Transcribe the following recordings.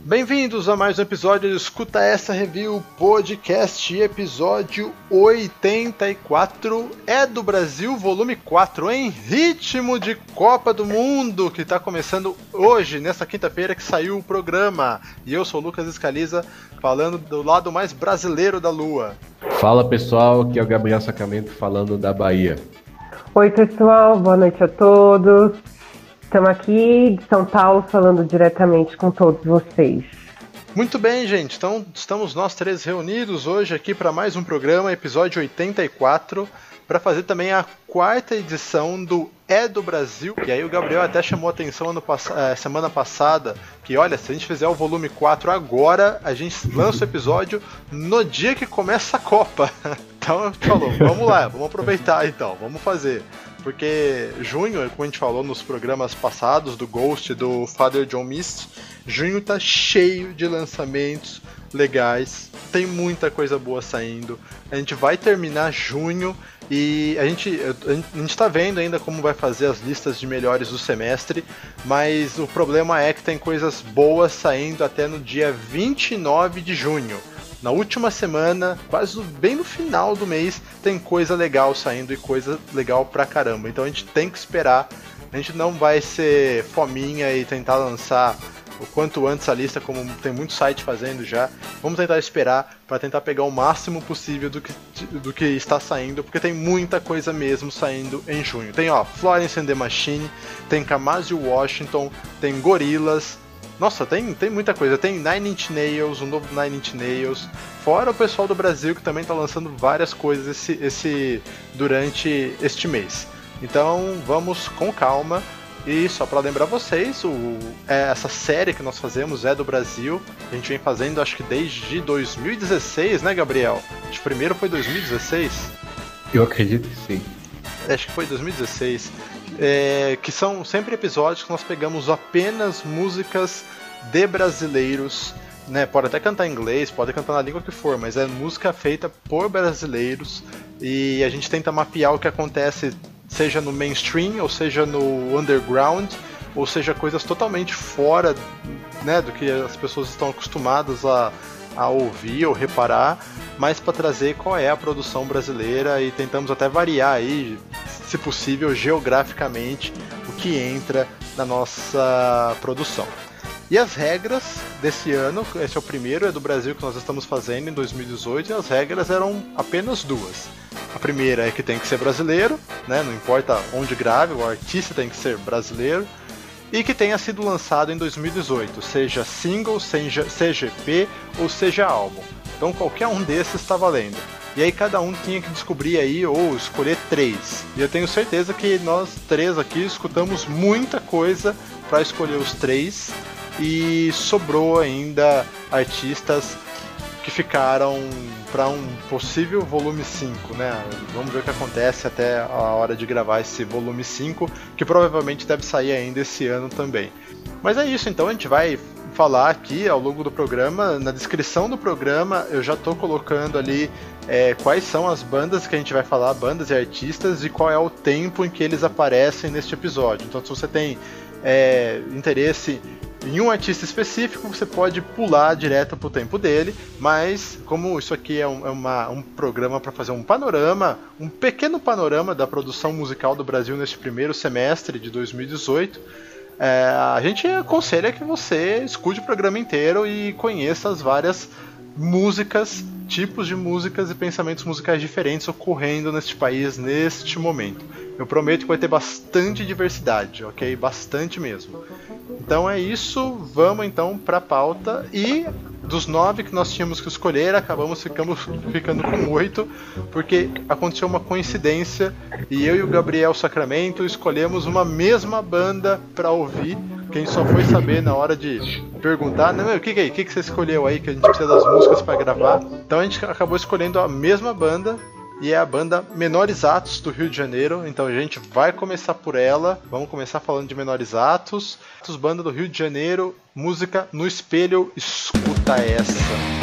Bem-vindos a mais um episódio do Escuta Essa Review Podcast, episódio 84, é do Brasil, volume 4, em ritmo de Copa do Mundo, que está começando hoje, nessa quinta-feira que saiu o programa. E eu sou o Lucas Scaliza, falando do lado mais brasileiro da Lua. Fala pessoal, aqui é o Gabriel Sacramento falando da Bahia. Oi pessoal, boa noite a todos. Estamos aqui de São Paulo falando diretamente com todos vocês. Muito bem, gente. Então estamos nós três reunidos hoje aqui para mais um programa, episódio 84, para fazer também a quarta edição do É do Brasil. E aí o Gabriel até chamou a atenção semana passada que, olha, se a gente fizer o volume 4 agora, a gente lança o episódio no dia que começa a Copa. Então a gente falou, vamos lá, vamos aproveitar então, vamos fazer. Porque junho, como a gente falou nos programas passados do Ghost e do Father John Misty, junho tá cheio de lançamentos legais, tem muita coisa boa saindo. A gente vai terminar junho e a gente tá vendo ainda como vai fazer as listas de melhores do semestre, mas o problema é que tem coisas boas saindo até no dia 29 de junho. Na última semana, quase bem no final do mês, tem coisa legal saindo e coisa legal pra caramba. Então a gente tem que esperar, a gente não vai ser fominha e tentar lançar o quanto antes a lista, como tem muito site fazendo já. Vamos tentar esperar para tentar pegar o máximo possível do que está saindo, porque tem muita coisa mesmo saindo em junho. Tem Florence and the Machine, tem Kamasi Washington, tem Gorillaz. Nossa, tem muita coisa. Tem Nine Inch Nails, um novo Nine Inch Nails. Fora o pessoal do Brasil que também está lançando várias coisas durante este mês. Então vamos com calma. E só para lembrar vocês, essa série que nós fazemos é do Brasil. A gente vem fazendo acho que desde 2016, né, Gabriel? Acho que primeiro foi 2016. Eu acredito que sim. Acho que foi 2016. Que são sempre episódios que nós pegamos apenas músicas de brasileiros, né? Pode até cantar em inglês, pode cantar na língua que for, mas é música feita por brasileiros e a gente tenta mapear o que acontece, seja no mainstream, ou seja no underground, ou seja coisas totalmente fora, né, do que as pessoas estão acostumadas a ouvir ou reparar, mas para trazer qual é a produção brasileira e tentamos até variar aí, se possível, geograficamente, o que entra na nossa produção. E as regras desse ano, esse é o primeiro, é do Brasil que nós estamos fazendo em 2018, e as regras eram apenas duas. A primeira é que tem que ser brasileiro, né, não importa onde grave, o artista tem que ser brasileiro, e que tenha sido lançado em 2018, seja single, seja EP ou seja álbum. Então qualquer um desses está valendo. E aí cada um tinha que descobrir aí ou escolher 3. E eu tenho certeza que nós 3 aqui escutamos muita coisa para escolher os 3 e sobrou ainda artistas que ficaram para um possível volume 5, né? Vamos ver o que acontece até a hora de gravar esse volume 5, que provavelmente deve sair ainda esse ano também. Mas é isso, então a gente vai falar aqui ao longo do programa, na descrição do programa eu já estou colocando ali quais são as bandas que a gente vai falar, bandas e artistas, e qual é o tempo em que eles aparecem neste episódio. Então se você tem interesse em um artista específico, você pode pular direto pro tempo dele, mas como isso aqui é um programa para fazer um panorama, um pequeno panorama da produção musical do Brasil neste primeiro semestre de 2018, a gente aconselha que você escute o programa inteiro e conheça as várias músicas, tipos de músicas e pensamentos musicais diferentes ocorrendo neste país neste momento. Eu prometo que vai ter bastante diversidade, ok? Bastante mesmo. Então é isso, vamos então para a pauta. E dos 9 que nós tínhamos que escolher, acabamos ficando com 8, porque aconteceu uma coincidência e eu e o Gabriel Sacramento escolhemos uma mesma banda para ouvir. Quem só foi saber na hora de perguntar, não, o que você escolheu aí, que a gente precisa das músicas para gravar. Então a gente acabou escolhendo a mesma banda, e é a banda Menores Atos do Rio de Janeiro. Então a gente vai começar por ela. Vamos começar falando de Menores Atos. Banda do Rio de Janeiro, música No Espelho, escuta essa.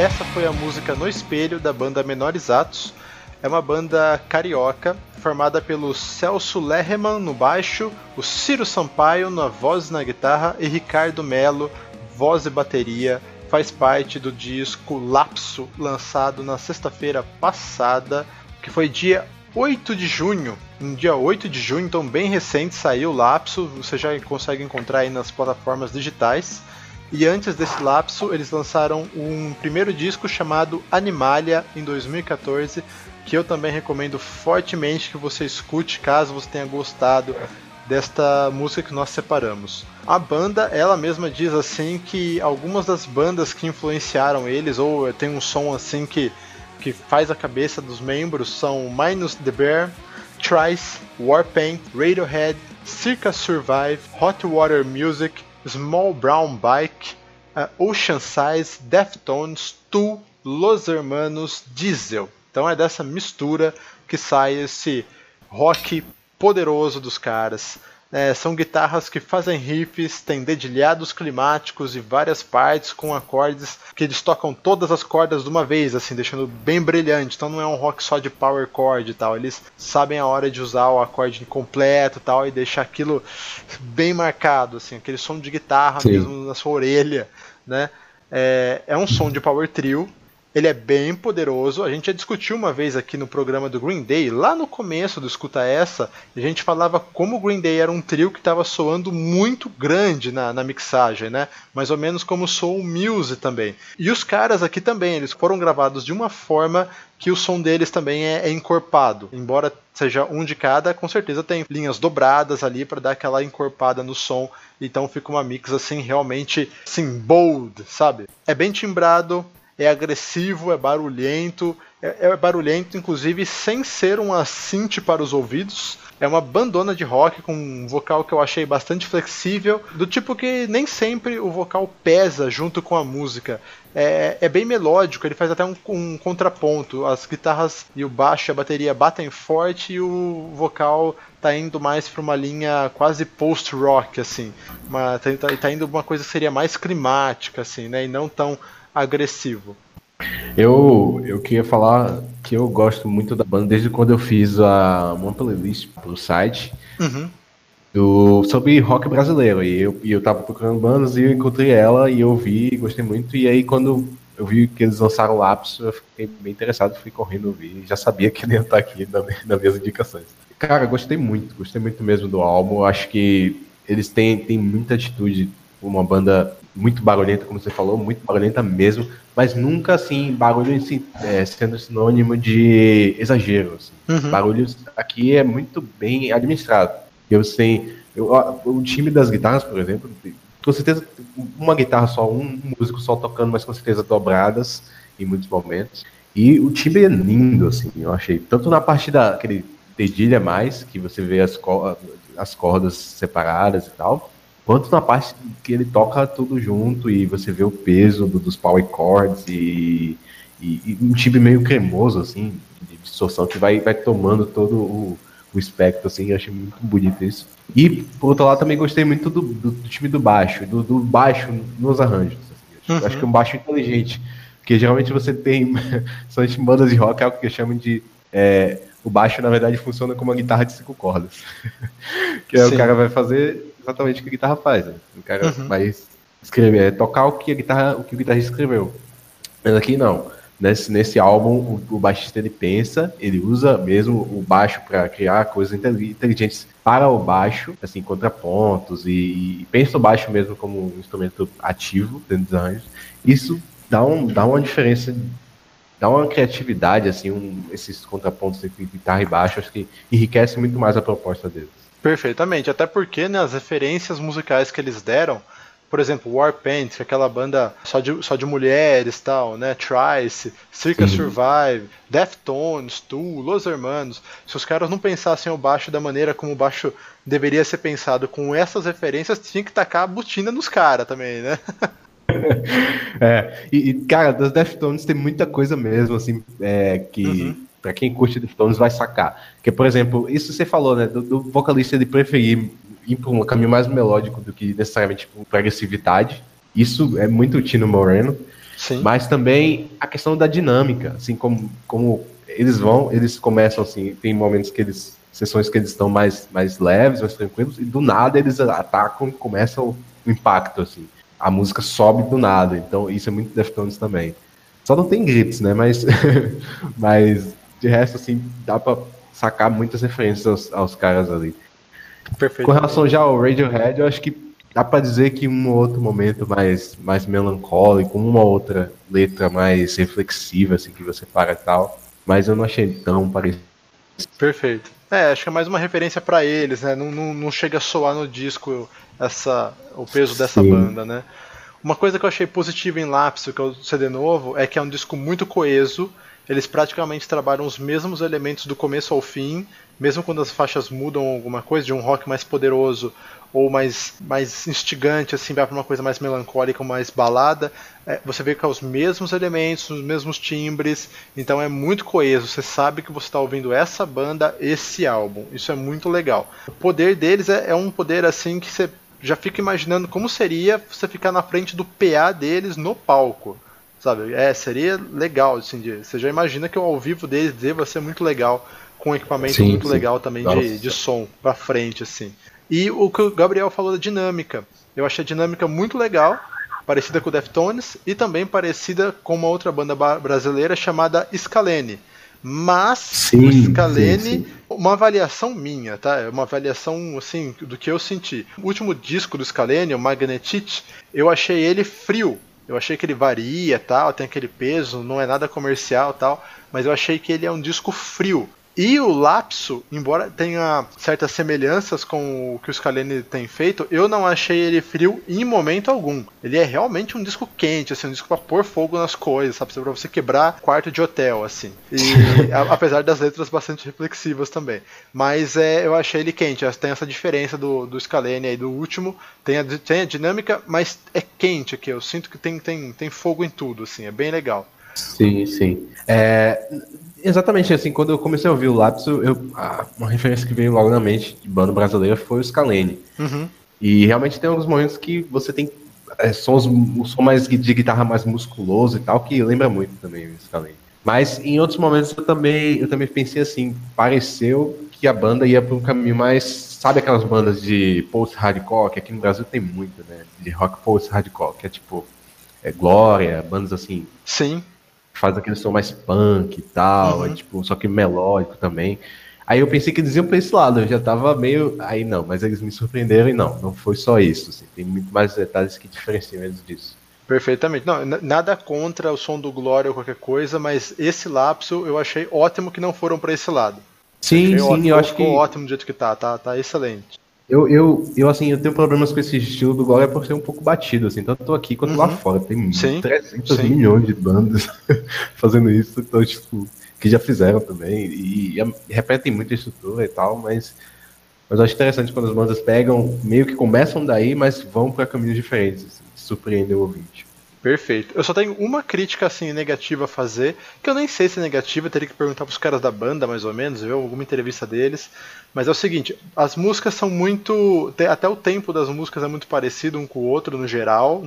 essa foi a música No Espelho, da banda Menores Atos. É uma banda carioca, formada pelo Celso Lerremann no baixo, o Ciro Sampaio na voz e na guitarra e Ricardo Melo, voz e bateria. Faz parte do disco Lapso, lançado na sexta-feira passada, que foi dia 8 de junho. No dia 8 de junho, então bem recente, saiu o Lapso. Você já consegue encontrar aí nas plataformas digitais. E antes desse Lapso, eles lançaram um primeiro disco chamado Animalia, em 2014, que eu também recomendo fortemente que você escute, caso você tenha gostado desta música que nós separamos. A banda, ela mesma diz assim que algumas das bandas que influenciaram eles, ou tem um som assim que faz a cabeça dos membros, são Minus the Bear, Trice, Warpaint, Radiohead, Circa Survive, Hot Water Music, Small Brown Bike, Ocean Size, Deftones, Tool, Los Hermanos, Diesel. Então é dessa mistura que sai esse rock poderoso dos caras. São guitarras que fazem riffs, tem dedilhados climáticos e várias partes com acordes que eles tocam todas as cordas de uma vez, assim, deixando bem brilhante. Então não é um rock só de power chord e tal. Eles sabem a hora de usar o acorde completo e tal e deixar aquilo bem marcado, assim, aquele som de guitarra mesmo na sua orelha, né? É um som de power trio. Ele é bem poderoso. A gente já discutiu uma vez aqui no programa do Green Day, lá no começo do Escuta Essa, a gente falava como o Green Day era um trio que estava soando muito grande na mixagem, né? Mais ou menos como soou o Muse também. E os caras aqui também, eles foram gravados de uma forma que o som deles também é encorpado. Embora seja um de cada, com certeza tem linhas dobradas ali para dar aquela encorpada no som. Então fica uma mix assim, realmente assim, bold, sabe? É bem timbrado, é agressivo, é barulhento, é barulhento inclusive sem ser uma synth para os ouvidos. É uma bandona de rock com um vocal que eu achei bastante flexível, do tipo que nem sempre o vocal pesa junto com a música. É bem melódico, ele faz até um contraponto. As guitarras e o baixo e a bateria batem forte e o vocal tá indo mais para uma linha quase post-rock, assim. Tá indo uma coisa que seria mais climática, assim, né? E não tão agressivo. Eu queria falar que eu gosto muito da banda desde quando eu fiz uma playlist pro site sobre rock brasileiro. E eu tava procurando bandas e eu encontrei ela e eu ouvi, gostei muito. E aí quando eu vi que eles lançaram o Lapso, eu fiquei bem interessado, fui correndo ouvir. Já sabia que ele ia estar aqui nas minhas indicações. Cara, gostei muito mesmo do álbum. Eu acho que eles têm muita atitude, uma banda muito barulhenta, como você falou, muito barulhenta mesmo, mas nunca assim, barulho sendo sinônimo de exagero. Assim. Barulhos aqui é muito bem administrado. O time das guitarras, por exemplo, com certeza uma guitarra só, um músico só tocando, mas com certeza dobradas em muitos momentos. E o timbre é lindo, assim, eu achei. Tanto na parte daquele dedilha mais, que você vê as cordas separadas e tal, quanto na parte que ele toca tudo junto e você vê o peso dos power chords e um timbre meio cremoso, assim, de distorção que vai tomando todo o espectro, assim, eu achei muito bonito isso. E, por outro lado, também gostei muito do time do baixo, do baixo nos arranjos. Assim. Acho que é um baixo inteligente, porque geralmente você tem, são em bandas de rock, é algo que chamam de... o baixo, na verdade, funciona como uma guitarra de 5 cordas. Que o cara vai fazer exatamente o que a guitarra faz. Né? O cara vai escrever, tocar o que o guitarrista escreveu. Mas aqui não. Nesse álbum, o baixista ele pensa, ele usa mesmo o baixo para criar coisas inteligentes para o baixo, assim, contrapontos, e pensa o baixo mesmo como um instrumento ativo dentro dos arranjos. Isso dá uma diferença, dá uma criatividade, assim, esses contrapontos entre guitarra e baixo, acho que enriquece muito mais a proposta deles. Perfeitamente, até porque, né, as referências musicais que eles deram, por exemplo, Warpaint, que é aquela banda só de mulheres e tal, né, Trice, Circa Survive, Deftones, Tool, Los Hermanos, se os caras não pensassem o baixo da maneira como o baixo deveria ser pensado com essas referências, tinha que tacar a botina nos caras também, né? Cara, das Deftones tem muita coisa mesmo, assim, que pra quem curte Deftones vai sacar. Porque, por exemplo, isso você falou, né, do vocalista ele preferir ir para um caminho mais melódico do que necessariamente por agressividade. Isso é muito Tino Moreno. Sim. Mas também a questão da dinâmica, assim, como eles começam assim, tem momentos que sessões que eles estão mais leves, mais tranquilos, e do nada eles atacam e começam o impacto, assim. A música sobe do nada, então isso é muito Deftones também. Só não tem gritos, né, mas de resto, assim, dá pra sacar muitas referências aos caras ali. Perfeito. Com relação já ao Radiohead, eu acho que dá pra dizer que um outro momento mais melancólico, uma outra letra mais reflexiva, assim, que você para e tal, mas eu não achei tão parecido. Perfeito. Acho que é mais uma referência pra eles, né? Não chega a soar no disco o peso dessa banda, né? Uma coisa que eu achei positiva em Lapso, que é o CD novo, é que é um disco muito coeso. Eles praticamente trabalham os mesmos elementos do começo ao fim, mesmo quando as faixas mudam alguma coisa, de um rock mais poderoso ou mais instigante, assim, vai para uma coisa mais melancólica, mais balada, você vê que é os mesmos elementos, os mesmos timbres, então é muito coeso, você sabe que você está ouvindo essa banda, esse álbum, isso é muito legal. O poder deles é um poder assim que você já fica imaginando como seria você ficar na frente do PA deles no palco. Sabe? Seria legal, assim, você já imagina que o ao vivo deles deva ser muito legal, com um equipamento muito legal também de som pra frente, assim. E o que o Gabriel falou da dinâmica, eu achei a dinâmica muito legal, parecida com o Deftones, e também parecida com uma outra banda brasileira chamada Scalene. Mas o Scalene, uma avaliação minha, tá? É uma avaliação assim do que eu senti. O último disco do Scalene, o Magnetic, eu achei ele frio. Eu achei que ele varia, tal, tem aquele peso, não é nada comercial, tal, mas eu achei que ele é um disco frio. E o Lapso, embora tenha certas semelhanças com o que o Scalene tem feito, eu não achei ele frio em momento algum. Ele é realmente um disco quente, assim, um disco pra pôr fogo nas coisas, sabe? Pra você quebrar quarto de hotel, assim. E apesar das letras bastante reflexivas também. Mas eu achei ele quente, tem essa diferença do Scalene aí, do último. Tem a dinâmica, mas é quente aqui. Eu sinto que tem fogo em tudo, assim, é bem legal. Sim. Exatamente, assim, quando eu comecei a ouvir o Lapso, uma referência que veio logo na mente de banda brasileira foi o Scalene. Uhum. E realmente tem alguns momentos que você tem o som mais de guitarra mais musculoso e tal, que lembra muito também o Scalene. Mas em outros momentos eu também pensei assim, pareceu que a banda ia para um caminho mais, sabe aquelas bandas de post-hardcore, que aqui no Brasil tem muito, né, de rock post-hardcore, que é tipo Glória, bandas assim. Sim. Faz aquele som mais punk e tal, tipo, só que melódico também. Aí eu pensei que eles iam pra esse lado, eu já tava meio... Aí não, mas eles me surpreenderam e não foi só isso, assim, tem muito mais detalhes que diferenciam eles disso. Perfeitamente. Não, nada contra o som do Glória ou qualquer coisa, mas esse Lapso eu achei ótimo que não foram pra esse lado. Sim, eu acho que... Ficou ótimo do jeito que tá excelente. Assim, eu tenho problemas com esse estilo do Glória por ser um pouco batido, assim, tanto aqui quanto lá fora. Tem 300 milhões de bandas fazendo isso, então, tipo, que já fizeram também, e repetem muito a estrutura e tal, mas eu acho interessante quando as bandas pegam, meio que começam daí, mas vão para caminhos diferentes, assim, surpreender o ouvinte. Perfeito. Eu só tenho uma crítica assim negativa a fazer, que eu nem sei se é negativa, teria que perguntar pros caras da banda, mais ou menos, ver alguma entrevista deles. Mas é o seguinte, as músicas são muito... Até o tempo das músicas é muito parecido um com o outro, no geral.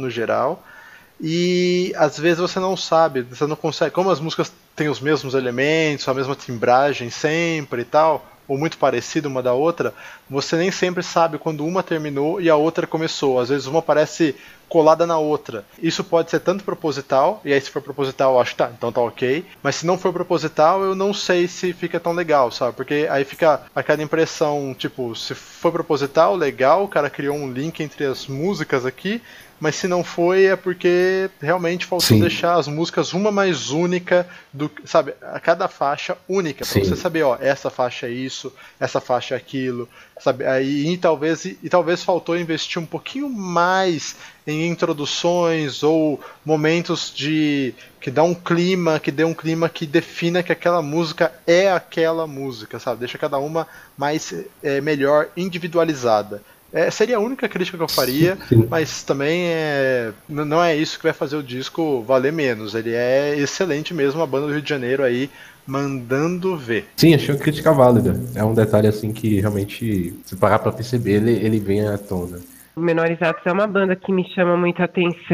E às vezes você não sabe, você não consegue... Como as músicas têm os mesmos elementos, a mesma timbragem sempre e tal, ou muito parecida uma da outra, você nem sempre sabe quando uma terminou e a outra começou. Às vezes uma parece colada na outra. Isso pode ser tanto proposital, e aí se for proposital eu acho que então tá ok, mas se não for proposital eu não sei se fica tão legal, sabe? Porque aí fica aquela impressão, tipo, se foi proposital, legal, o cara criou um link entre as músicas aqui, mas se não foi é porque realmente faltou deixar as músicas uma mais única, sabe, a cada faixa única, pra você saber, ó, essa faixa é isso, essa faixa é aquilo, sabe, e talvez faltou investir um pouquinho mais em introduções ou momentos que dê um clima que defina que aquela música é aquela música, sabe, deixa cada uma mais melhor individualizada. Seria a única crítica que eu faria, mas também não é isso que vai fazer o disco valer menos. Ele é excelente mesmo, a banda do Rio de Janeiro aí mandando ver. Sim, achei uma crítica válida. É um detalhe assim que realmente, se parar pra perceber, ele vem à tona. Menorizados é uma banda que me chama muita atenção.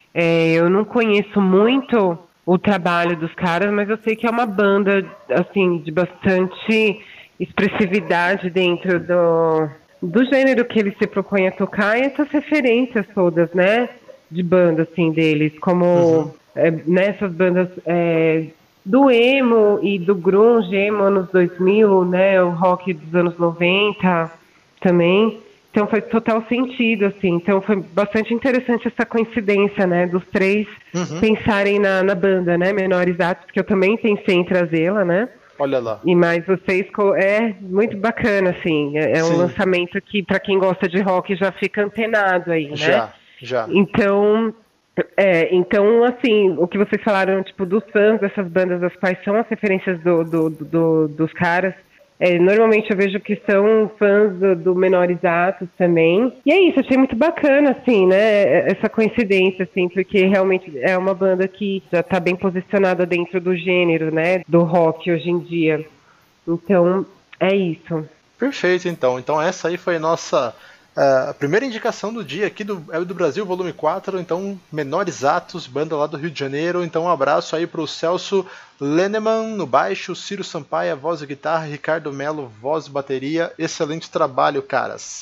Eu não conheço muito o trabalho dos caras, mas eu sei que é uma banda, assim, de bastante expressividade dentro do gênero que ele se propõe a tocar, e essas referências todas, né, de banda, assim, deles, como nessas bandas do emo e do grunge, emo anos 2000, né, o rock dos anos 90 também. Então faz total sentido, assim. Então foi bastante interessante essa coincidência, né, dos três pensarem na banda, né, Menores Atos, que eu também pensei em trazê-la, né. Olha lá. E mais vocês é muito bacana, assim. É um lançamento que, para quem gosta de rock, já fica antenado aí, né? Já. Então, assim, o que vocês falaram, tipo, dos fãs dessas bandas, das quais são as referências dos caras, normalmente eu vejo que são fãs do Menores Atos também. E é isso, achei muito bacana, assim, né, essa coincidência, assim, porque realmente é uma banda que já tá bem posicionada dentro do gênero, né, do rock hoje em dia. Então, é isso. Perfeito, então. Então essa aí foi a nossa a primeira indicação do dia aqui do Brasil, volume 4, então Menores Atos, banda lá do Rio de Janeiro. Então um abraço aí pro Celso Lenneman no baixo, Ciro Sampaia, voz e guitarra, Ricardo Melo, voz e bateria. Excelente trabalho, caras.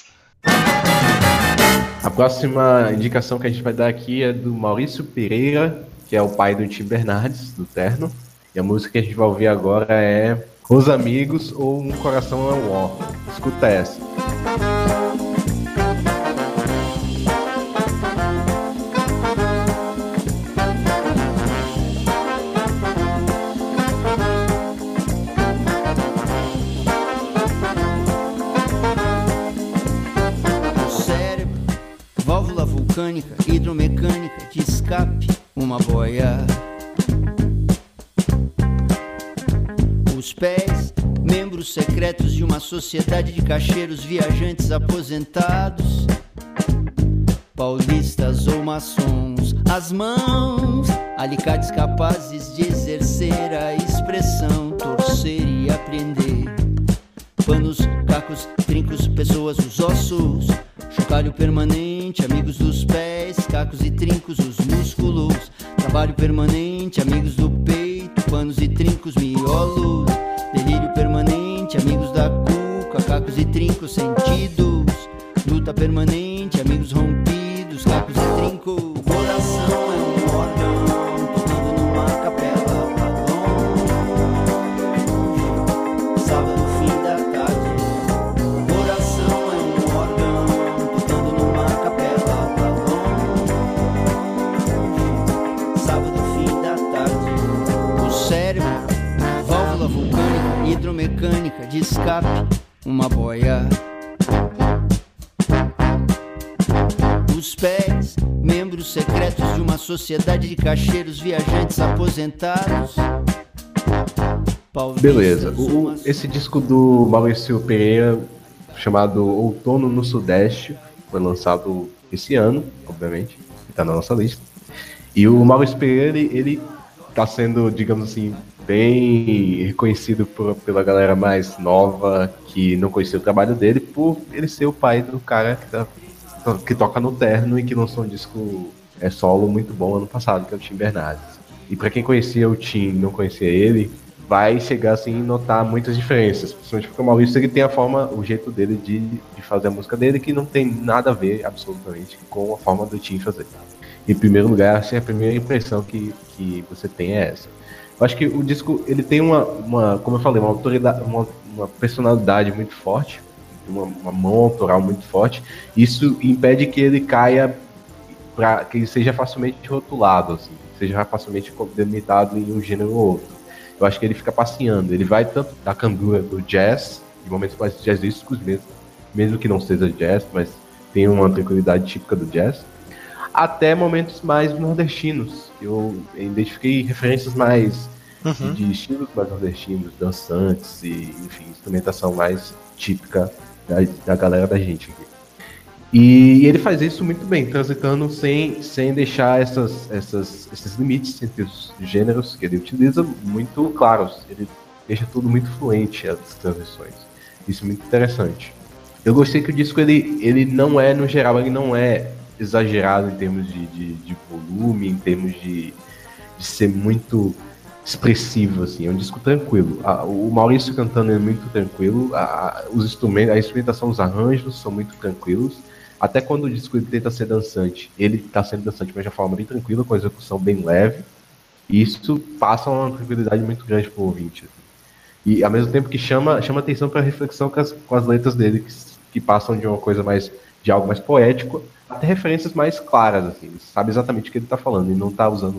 A próxima indicação que a gente vai dar aqui é do Maurício Pereira, que é o pai do Tim Bernardes, do Terno. E a música que a gente vai ouvir agora é Os Amigos ou Um Coração é um Ó. Escuta essa. Hidromecânica de escape, uma boia. Os pés, membros secretos de uma sociedade de caixeiros viajantes aposentados, paulistas ou maçons. As mãos, alicates capazes de exercer a expressão, torcer e aprender. Panos, cacos, trincos, pessoas, os ossos. Chocalho permanente, amigos dos pés, cacos e trincos, os músculos. Trabalho permanente, amigos do peito, panos e trincos, miolos. Delírio permanente, amigos da cuca, cacos e trincos, sentidos. Luta permanente, amigos rompidos, cacos e trincos. O coração é um órgão, tocando numa capela pra longe. Sábado, fim da tarde. O coração é um órgão, tocando numa capela pra longe. Sábado, fim da tarde. O cérebro, válvula vulcânica, hidromecânica de escape, uma boia. Os pés, membros secretos de uma sociedade de caixeiros viajantes aposentados. Beleza, esse disco do Maurício Pereira, chamado Outono no Sudeste, foi lançado esse ano, obviamente, está na nossa lista. E o Maurício Pereira, ele tá sendo, digamos assim, bem reconhecido pela galera mais nova, que não conhecia o trabalho dele, por ele ser o pai do cara que toca no Terno e que lançou um disco solo muito bom ano passado, que é o Tim Bernardes. E pra quem conhecia o Tim e não conhecia ele, vai chegar assim, a notar muitas diferenças, principalmente porque o Maurício ele tem o jeito dele de fazer a música dele, que não tem nada a ver absolutamente com a forma do Tim fazer. Em primeiro lugar, assim, a primeira impressão que você tem é essa. Eu acho que o disco ele tem como eu falei, uma autoridade, uma personalidade muito forte, uma mão autoral muito forte. Isso impede que ele caia, para que ele seja facilmente rotulado, assim, seja facilmente delimitado em um gênero ou outro. Eu acho que ele fica passeando, ele vai tanto da candura do jazz, de momentos mais jazzísticos mesmo que não seja jazz, mas tem uma tranquilidade típica do jazz, até momentos mais nordestinos. Eu identifiquei referências mais de estilos mais nordestinos, dançantes e, enfim, instrumentação mais típica da galera da gente aqui. E ele faz isso muito bem, transitando sem deixar esses limites entre os gêneros que ele utiliza muito claros. Ele deixa tudo muito fluente, as transições. Isso é muito interessante. Eu gostei que o disco, ele não é, no geral, ele não é exagerado em termos de volume, em termos de ser muito expressivo, assim. É um disco tranquilo. O Maurício cantando é muito tranquilo, os instrumentos, a instrumentação, os arranjos são muito tranquilos. Até quando o disco ele tenta ser dançante, ele está sendo dançante, mas de uma forma bem tranquila, com a execução bem leve. E isso passa uma tranquilidade muito grande para o ouvinte. Assim. E ao mesmo tempo que chama atenção para a reflexão com as letras dele, que passam de uma coisa mais, de algo mais poético, até referências mais claras, assim. Você sabe exatamente o que ele está falando, e não está usando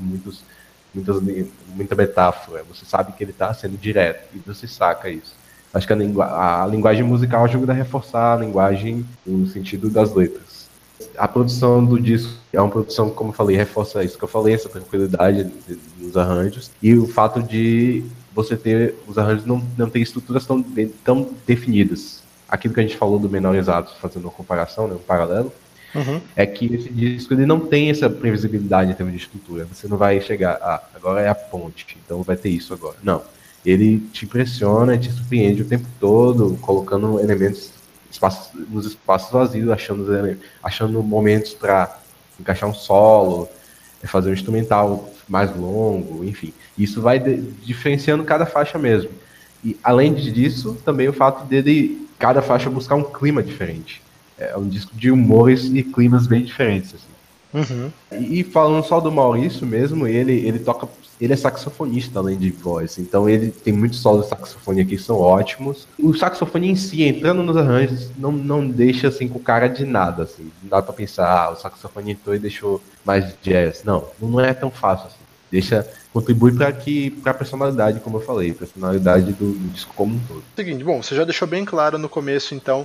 muita metáfora. Você sabe que ele está sendo direto, e você saca isso. Acho que a linguagem musical ajuda a reforçar a linguagem no sentido das letras. A produção do disco é uma produção, como eu falei, reforça isso que eu falei, essa tranquilidade nos arranjos, e o fato de você ter os arranjos não ter estruturas tão definidas. Aquilo que a gente falou do Menor Exato, fazendo uma comparação, né, um paralelo, é que esse disco ele não tem essa previsibilidade em termos de estrutura. Você não vai chegar, agora é a ponte, então vai ter isso agora. Não. Ele te impressiona, te surpreende o tempo todo, colocando elementos nos espaços vazios, achando momentos para encaixar um solo, fazer um instrumental mais longo, enfim. Isso vai diferenciando cada faixa mesmo. E além disso, também o fato dele, cada faixa, buscar um clima diferente. É um disco de humores e climas bem diferentes, assim. E falando só do Maurício mesmo, ele toca. Ele é saxofonista além de voz, então ele tem muitos solos de saxofone aqui que são ótimos. O saxofone em si, entrando nos arranjos, não deixa assim com cara de nada, assim. Não dá pra pensar, o saxofone entrou e deixou mais jazz. Não é tão fácil assim. Contribui pra personalidade, como eu falei, personalidade do disco como um todo. Seguinte, bom, você já deixou bem claro no começo, então,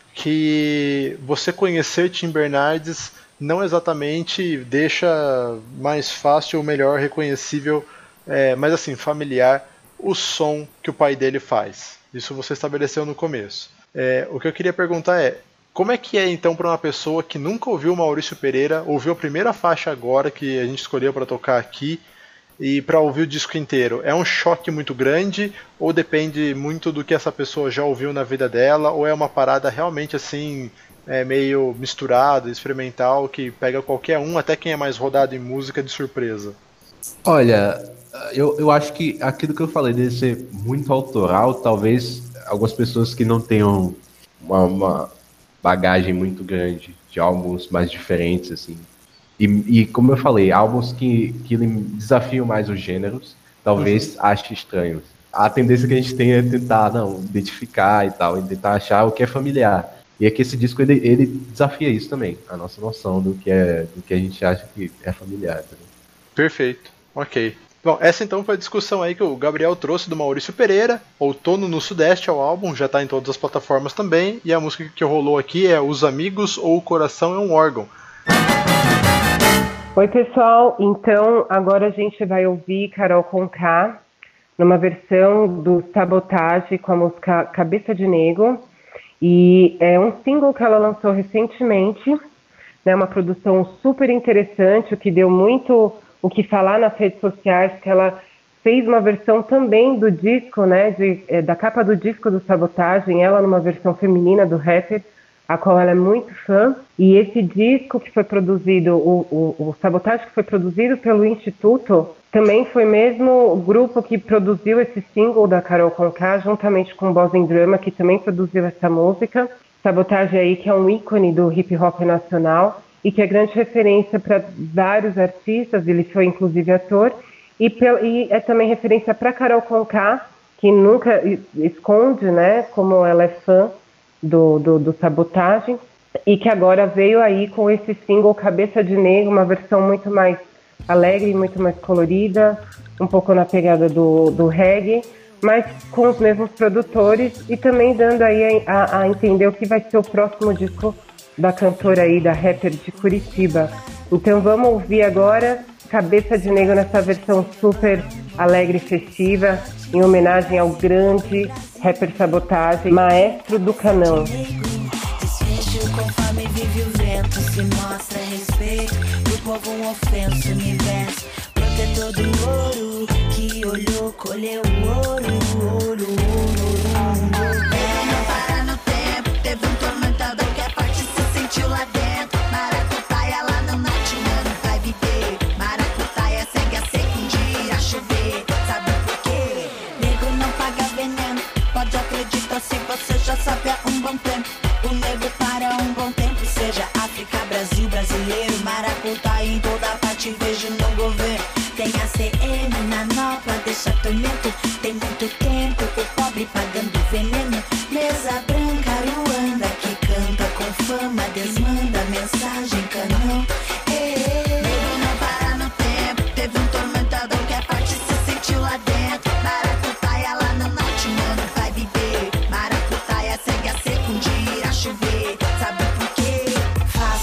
que você conhecer Tim Bernardes não exatamente deixa mais fácil ou melhor reconhecível, mas assim, familiar, o som que o pai dele faz. Isso você estabeleceu no começo. O que eu queria perguntar é, como é que é então para uma pessoa que nunca ouviu o Maurício Pereira, ouviu a primeira faixa agora que a gente escolheu para tocar aqui, e para ouvir o disco inteiro? É um choque muito grande, ou depende muito do que essa pessoa já ouviu na vida dela, ou é uma parada realmente assim, meio misturado, experimental, que pega qualquer um, até quem é mais rodado em música, de surpresa? Olha, eu acho que aquilo que eu falei dele ser muito autoral, talvez algumas pessoas que não tenham uma bagagem muito grande de álbuns mais diferentes, assim, e como eu falei, álbuns que desafiam mais os gêneros, talvez ache estranhos. A tendência que a gente tem é tentar identificar e tal, e tentar achar o que é familiar. E é que esse disco ele desafia isso também, a nossa noção do que a gente acha que é familiar. Tá? Perfeito, ok. Bom, essa então foi a discussão aí que o Gabriel trouxe do Maurício Pereira. Outono no Sudeste é o álbum, já está em todas as plataformas também. E a música que rolou aqui é Os Amigos ou O Coração é um Órgão. Oi pessoal, então agora a gente vai ouvir Carol Conká numa versão do Sabotage com a música Cabeça de Negro. E é um single que ela lançou recentemente, né, uma produção super interessante, o que deu muito o que falar nas redes sociais, que ela fez uma versão também do disco, né, da capa do disco do Sabotagem, ela numa versão feminina do rapper, a qual ela é muito fã. E esse disco que foi produzido, o Sabotagem que foi produzido pelo Instituto, também foi mesmo o grupo que produziu esse single da Carol Conká, juntamente com o Boss and Drama, que também produziu essa música. Sabotagem aí, que é um ícone do hip hop nacional e que é grande referência para vários artistas, ele foi inclusive ator, e é também referência para Carol Conká, que nunca esconde, né, como ela é fã do Sabotagem, e que agora veio aí com esse single Cabeça de Negro, uma versão muito mais alegre, muito mais colorida, um pouco na pegada do reggae, mas com os mesmos produtores e também dando aí a entender o que vai ser o próximo disco da cantora aí, da rapper de Curitiba. Então vamos ouvir agora Cabeça de Negro nessa versão super alegre e festiva, em homenagem ao grande rapper Sabotagem, maestro do canão. Conforme vive o vento, se mostra respeito do povo, um ofenso, universo, protetor do ouro, que olhou, colheu ouro. Não para no tempo, teve um tormentador que é forte, se sentiu lá dentro, maracutaia,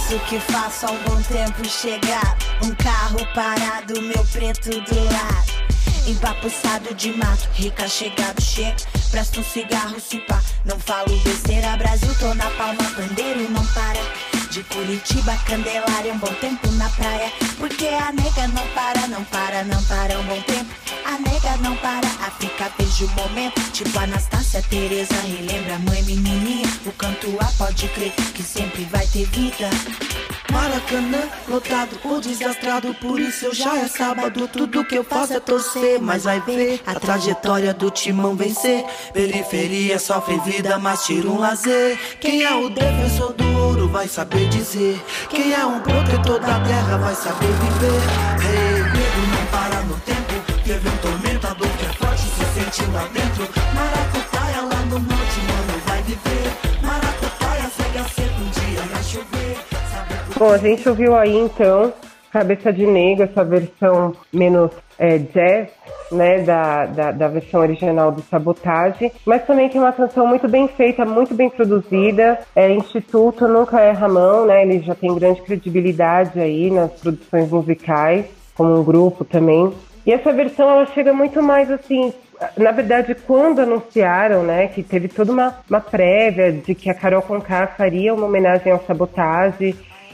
isso que faço há um bom tempo chegar. Um carro parado, meu preto do lado. Empapuçado de mato, rica chegado, chega. Presta um cigarro, se pá, não falo besteira. Brasil, tô na palma, pandeiro não para. De Curitiba, Candelária, um bom tempo na praia. Porque a nega não para, não para, não para um bom tempo. A nega não para, a fica vejo o momento. Tipo Anastácia, Tereza, relembra a mãe menininha. O canto A pode crer que sempre vai ter vida. Maracanã, lotado ou desastrado, por isso eu já é sábado. Tudo que eu faço é torcer, mas vai ver a trajetória do timão vencer. Periferia sofre vida, mas tira um lazer. Quem é o defensor do ouro vai saber dizer. Quem é um protetor da terra vai saber viver. Hey, medo não para no tempo. Teve um tormentador que é forte, se sente lá dentro. Maracutaia lá no norte, mano, vai viver. Maracutaia segue a seco, um dia vai chover. Bom, a gente ouviu aí então Cabeça de Negro, essa versão menos jazz, né, da versão original do Sabotage, mas também tem uma canção muito bem feita, muito bem produzida. Instituto nunca erra a mão, né, ele já tem grande credibilidade aí nas produções musicais, como um grupo também. E essa versão, ela chega muito mais assim, na verdade, quando anunciaram, né, que teve toda uma prévia de que a Carol Conká faria uma homenagem ao Sabotage,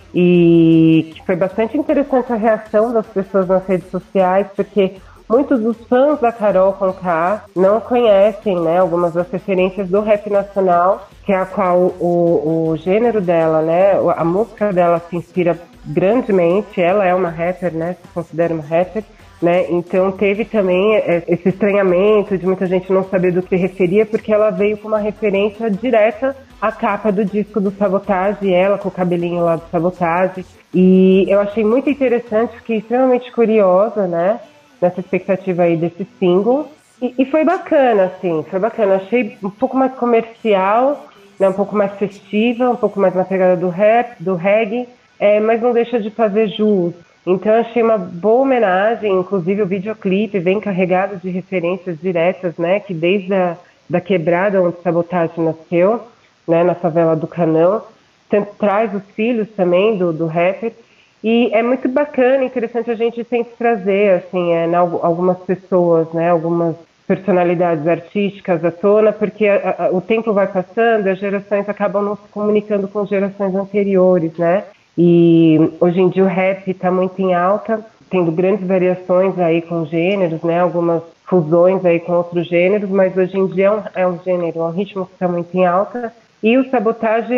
e que foi bastante interessante a reação das pessoas nas redes sociais, porque muitos dos fãs da Carol Conká não conhecem, né, algumas das referências do rap nacional, que é a qual o gênero dela, né, a música dela se inspira grandemente. Ela é uma rapper, né, se considera uma rapper, né, então teve também esse estranhamento de muita gente não saber do que se referia, porque ela veio com uma referência direta à capa do disco do Sabotage, ela com o cabelinho lá do Sabotage, e eu achei muito interessante, fiquei extremamente curiosa, né, nessa expectativa aí desse single, e foi bacana, assim, foi bacana. Achei um pouco mais comercial, né, um pouco mais festiva, um pouco mais na pegada do rap, do reggae, mas não deixa de fazer jus. Então eu achei uma boa homenagem, inclusive o videoclipe vem carregado de referências diretas, né, que desde da quebrada onde Sabotage nasceu, né, na favela do Canão, traz os filhos também do rapper, e é muito bacana, interessante a gente sempre trazer, assim, algumas pessoas, né, algumas personalidades artísticas à tona, porque o tempo vai passando, as gerações acabam não se comunicando com gerações anteriores, né, e hoje em dia o rap está muito em alta, tendo grandes variações aí com gêneros, né, algumas fusões aí com outros gêneros, mas hoje em dia é um gênero, é um ritmo que está muito em alta, e o Sabotage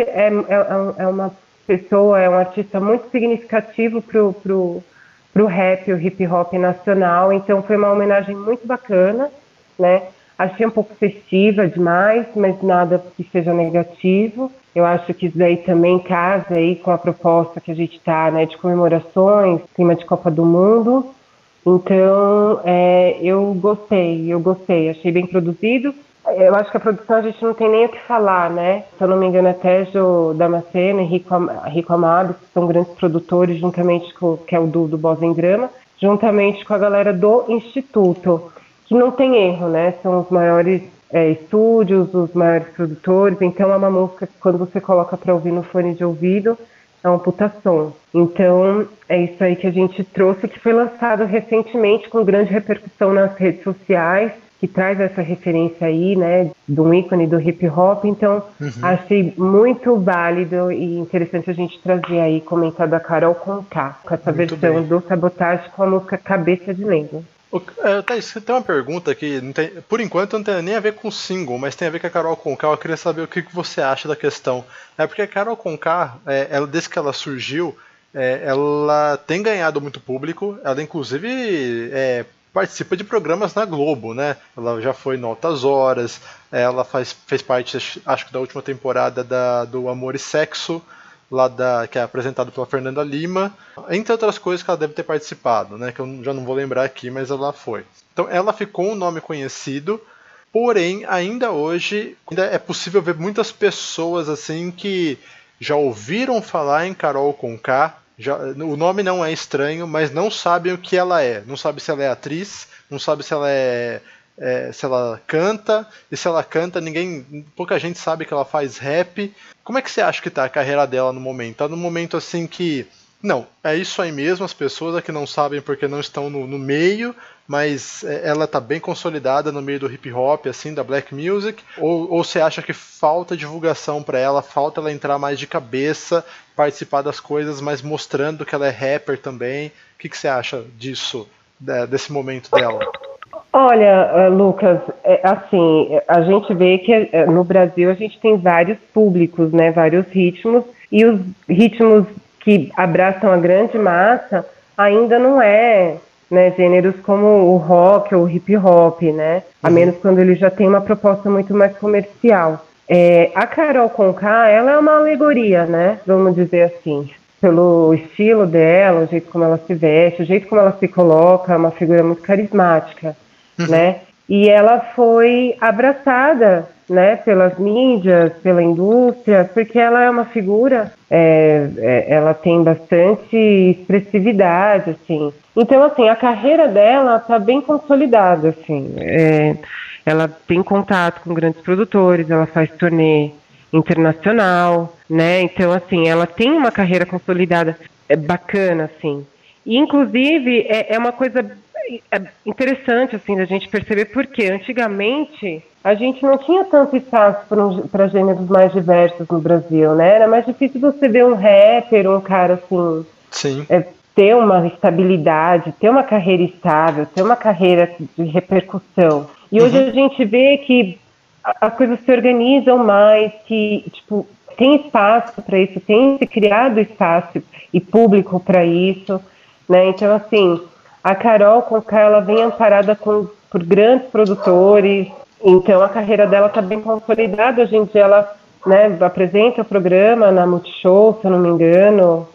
é uma pessoa, é um artista muito significativo pro rap, o hip hop nacional, então foi uma homenagem muito bacana, né, achei um pouco festiva demais, mas nada que seja negativo. Eu acho que isso daí também casa aí com a proposta que a gente está, né, de comemorações, clima de Copa do Mundo. Então, eu gostei, achei bem produzido. Eu acho que a produção a gente não tem nem o que falar, né? Se eu não me engano, até Jô Damasceno e Rico Amado, que são grandes produtores, juntamente com, que é o do Bossa em Grama, juntamente com a galera do Instituto, que não tem erro, né? São os maiores estúdios, os maiores produtores, então é uma música que quando você coloca para ouvir no fone de ouvido, é um puta som. Então é isso aí que a gente trouxe, que foi lançado recentemente com grande repercussão nas redes sociais, que traz essa referência aí, né, de um ícone do hip hop. Então achei muito válido e interessante a gente trazer aí, comentar da Carol Conká, com essa muito versão bem. Do Sabotage com a música Cabeça de Negro. Thaís, tem uma pergunta que não tem, por enquanto não tem nem a ver com o single, mas tem a ver com a Carol Conká. Eu queria saber o que você acha da questão. Porque a Carol Conká, desde que ela surgiu, ela tem ganhado muito público. Ela inclusive participa de programas na Globo, né? Ela já foi no Altas Horas, ela fez parte, acho que da última temporada do Amor e Sexo, que é apresentado pela Fernanda Lima, entre outras coisas que ela deve ter participado, né, que eu já não vou lembrar aqui, mas ela foi. Então ela ficou um nome conhecido, porém ainda hoje é possível ver muitas pessoas assim que já ouviram falar em Carol Conká, o nome não é estranho, mas não sabem o que ela é, não sabe se ela é atriz, não sabe se ela é se ela canta, e se ela canta, pouca gente sabe que ela faz rap. Como é que você acha que tá a carreira dela no momento? Tá num momento assim que, não, é isso aí mesmo, as pessoas aqui não sabem porque não estão no meio, mas ela tá bem consolidada no meio do hip hop, assim, da black music, ou você acha que falta divulgação para ela, falta ela entrar mais de cabeça, participar das coisas, mas mostrando que ela é rapper também? O que você acha disso, desse momento dela? Olha, Lucas, assim, a gente vê que no Brasil a gente tem vários públicos, né, vários ritmos, e os ritmos que abraçam a grande massa ainda não né, gêneros como o rock ou o hip hop, né, a menos quando ele já tem uma proposta muito mais comercial. A Carol Conká, ela é uma alegoria, né, vamos dizer assim, pelo estilo dela, o jeito como ela se veste, o jeito como ela se coloca, é uma figura muito carismática. Né? E ela foi abraçada, né, pelas mídias, pela indústria, porque ela é uma figura, ela tem bastante expressividade, assim. Então, assim, a carreira dela está bem consolidada, assim. Ela tem contato com grandes produtores, ela faz turnê internacional, né? Então, assim, ela tem uma carreira consolidada, bacana, assim. E, inclusive, é uma coisa interessante, assim, da gente perceber, porque antigamente a gente não tinha tanto espaço para gêneros mais diversos no Brasil, né? Era mais difícil você ver um rapper, um cara, assim, Sim. Ter uma estabilidade, ter uma carreira estável, ter uma carreira de repercussão. E hoje a gente vê que as coisas se organizam mais, que, tipo, tem espaço para isso, tem se criado espaço e público para isso, né? Então, assim, a Carol Conká, ela vem amparada por grandes produtores, então a carreira dela está bem consolidada. Hoje em dia ela, né, apresenta o programa na Multishow, se eu não me engano.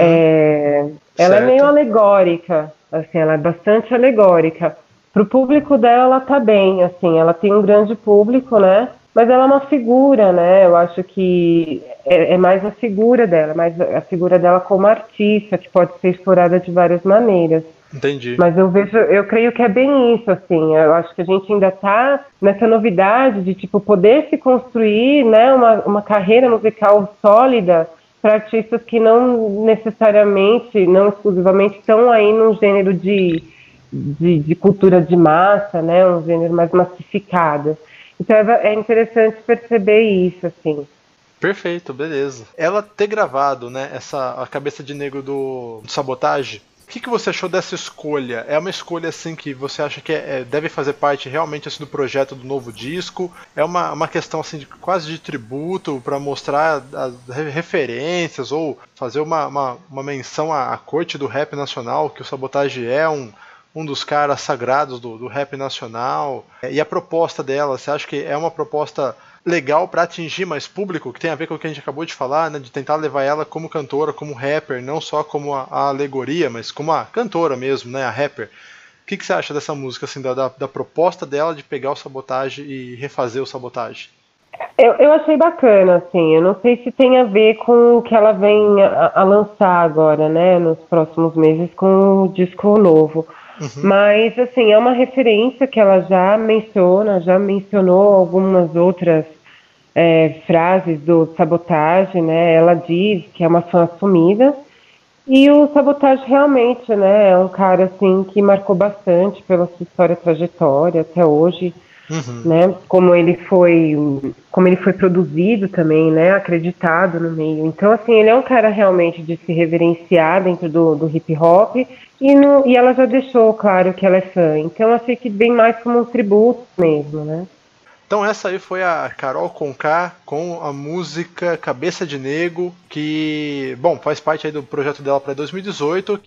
Ela é meio alegórica, assim, ela é bastante alegórica. Para o público dela, ela está bem, assim, ela tem um grande público, né? Mas ela é uma figura, né? Eu acho que é mais a figura dela, mais a figura dela como artista, que pode ser explorada de várias maneiras. Entendi. Mas eu creio que é bem isso, assim, eu acho que a gente ainda está nessa novidade de, tipo, poder se construir, né, uma carreira musical sólida para artistas que não necessariamente, não exclusivamente estão aí num gênero de cultura de massa, né, um gênero mais massificado. Então é interessante perceber isso, assim. Perfeito, beleza. Ela ter gravado, né, a Cabeça de Negro do Sabotage, o que você achou dessa escolha? É uma escolha assim que você acha que deve fazer parte realmente assim, do projeto do novo disco? É uma questão assim, quase de tributo para mostrar as referências ou fazer uma menção à corte do rap nacional, que o Sabotage é um dos caras sagrados do rap nacional? E a proposta dela, você acha que é uma proposta legal para atingir mais público, que tem a ver com o que a gente acabou de falar, né, de tentar levar ela como cantora, como rapper, não só como a alegoria, mas como a cantora mesmo, né, a rapper? O que você acha dessa música, assim, da proposta dela de pegar o Sabotage e refazer o Sabotage? Eu achei bacana, assim, eu não sei se tem a ver com o que ela vem a lançar agora, né, nos próximos meses com o disco novo. Mas, assim, é uma referência que ela já mencionou algumas outras frases do Sabotage, né? Ela diz que é uma fã assumida. E o Sabotage realmente, né, é um cara, assim, que marcou bastante pela sua história e trajetória até hoje, né? Como ele foi produzido também, né? Acreditado no meio. Então, assim, ele é um cara realmente de se reverenciar dentro do hip hop. E ela já deixou claro que ela é fã. Então, achei que vem mais como um tributo mesmo, né? Então essa aí foi a Carol Conká com a música Cabeça de Negro, que, bom, faz parte aí do projeto dela para 2018.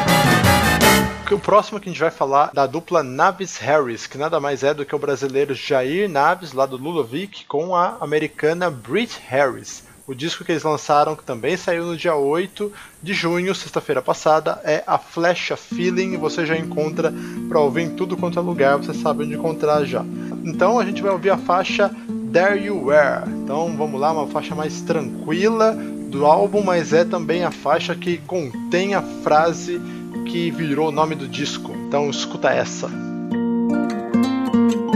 O próximo que a gente vai falar da dupla Naves Harris, que nada mais é do que o brasileiro Jair Naves, lá do Ludovic, com a americana Brit Harris. O disco que eles lançaram, que também saiu no dia 8 de junho, sexta-feira passada, é a Flash Feeling. Você já encontra para ouvir em tudo quanto é lugar, você sabe onde encontrar já. Então a gente vai ouvir a faixa There You Were. Então vamos lá, uma faixa mais tranquila do álbum, mas é também a faixa que contém a frase que virou o nome do disco. Então escuta essa.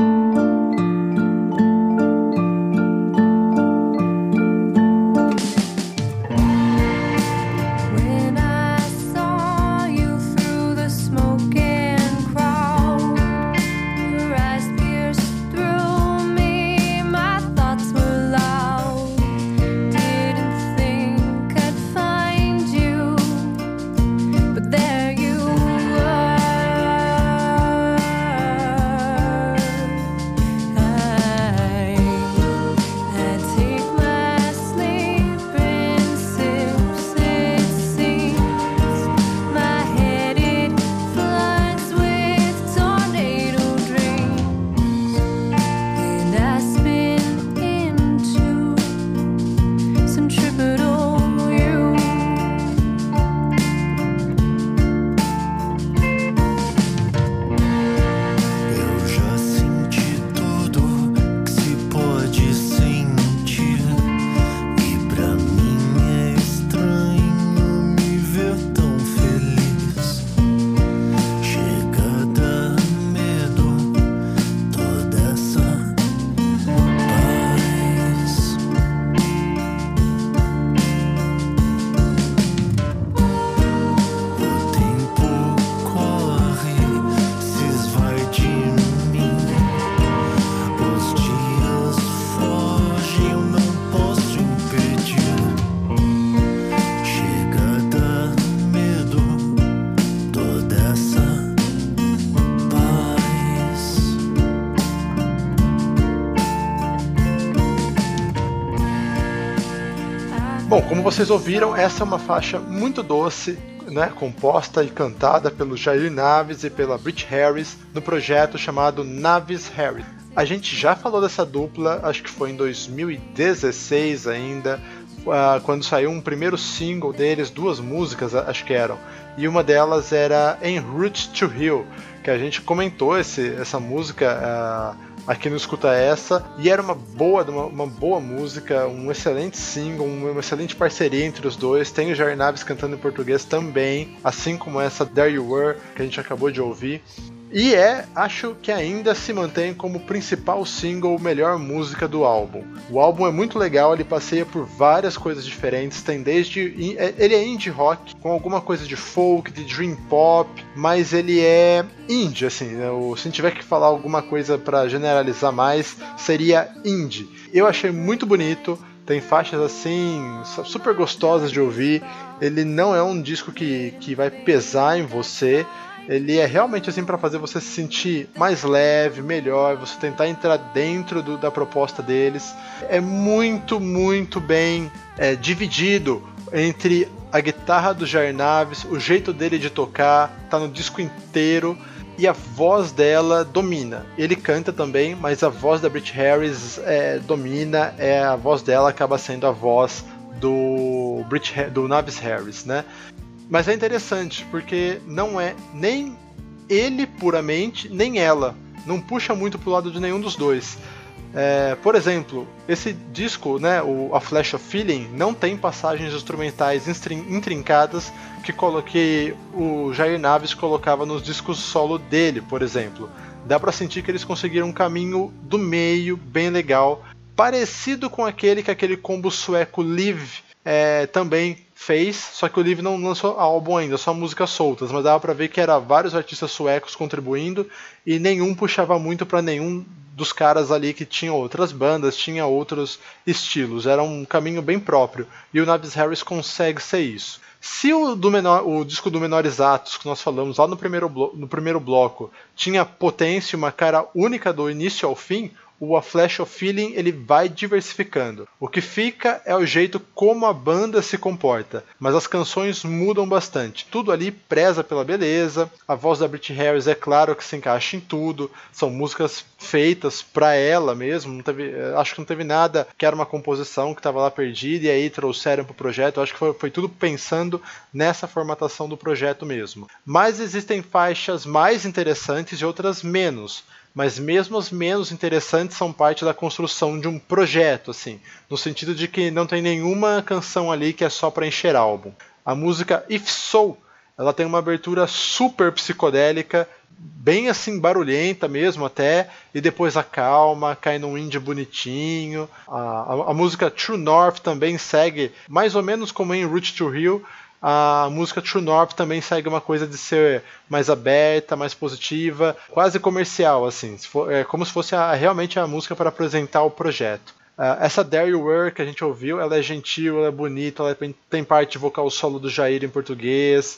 Bom, como vocês ouviram, essa é uma faixa muito doce, né, composta e cantada pelo Jair Naves e pela Brit Harris no projeto chamado Naves Harris. A gente já falou dessa dupla, acho que foi em 2016 ainda, quando saiu um primeiro single deles, 2 músicas acho que eram, e uma delas era En Route to Rio, que a gente comentou essa música aqui no Escuta Essa, e era uma boa música, um excelente single, uma excelente parceria entre os dois. Tem o Jair Naves cantando em português também, assim como essa There You Were, que a gente acabou de ouvir. E acho que ainda se mantém como principal single, melhor música do álbum. O álbum é muito legal, ele passeia por várias coisas diferentes, tem ele é indie rock, com alguma coisa de folk, de dream pop, mas ele é indie, assim, né? Se a gente tiver que falar alguma coisa para generalizar mais, seria indie. Eu achei muito bonito, tem faixas assim, super gostosas de ouvir, ele não é um disco que vai pesar em você. Ele é realmente assim para fazer você se sentir mais leve, melhor, você tentar entrar dentro da proposta deles. É muito, muito bem dividido entre a guitarra do Jair Naves, o jeito dele de tocar, tá no disco inteiro, e a voz dela domina. Ele canta também, mas a voz da Brit Harris domina, a voz dela acaba sendo a voz do Naves Harris, né? Mas é interessante, porque não é nem ele puramente, nem ela. Não puxa muito pro lado de nenhum dos dois. Por exemplo, esse disco, né, A Flash of Feeling, não tem passagens instrumentais intrincadas que o Jair Naves colocava nos discos solo dele, por exemplo. Dá pra sentir que eles conseguiram um caminho do meio bem legal, parecido com aquele combo sueco Live também fez, só que o Live não lançou álbum ainda, só músicas soltas, mas dava pra ver que era vários artistas suecos contribuindo e nenhum puxava muito pra nenhum dos caras ali que tinham outras bandas, tinha outros estilos, era um caminho bem próprio, e o Naves Harris consegue ser isso. Se o disco do Menores Atos, que nós falamos lá no primeiro bloco, tinha potência, uma cara única do início ao fim, o A Flash of Feeling ele vai diversificando. O que fica é o jeito como a banda se comporta, mas as canções mudam bastante. Tudo ali preza pela beleza, a voz da Brit Harris é claro que se encaixa em tudo, são músicas feitas para ela mesmo, acho que não teve nada que era uma composição que estava lá perdida e aí trouxeram para o projeto, acho que foi tudo pensando nessa formatação do projeto mesmo. Mas existem faixas mais interessantes e outras menos. Mas mesmo as menos interessantes são parte da construção de um projeto, assim, no sentido de que não tem nenhuma canção ali que é só para encher álbum. A música If So, ela tem uma abertura super psicodélica, bem assim barulhenta mesmo até, e depois acalma, cai num indie bonitinho. A música True North também segue mais ou menos como em Route to Rio. A música True North também segue uma coisa de ser mais aberta, mais positiva, quase comercial, assim, como se fosse realmente a música para apresentar o projeto. Essa There You Were que a gente ouviu, ela é gentil, ela é bonita, ela tem parte vocal solo do Jair em português.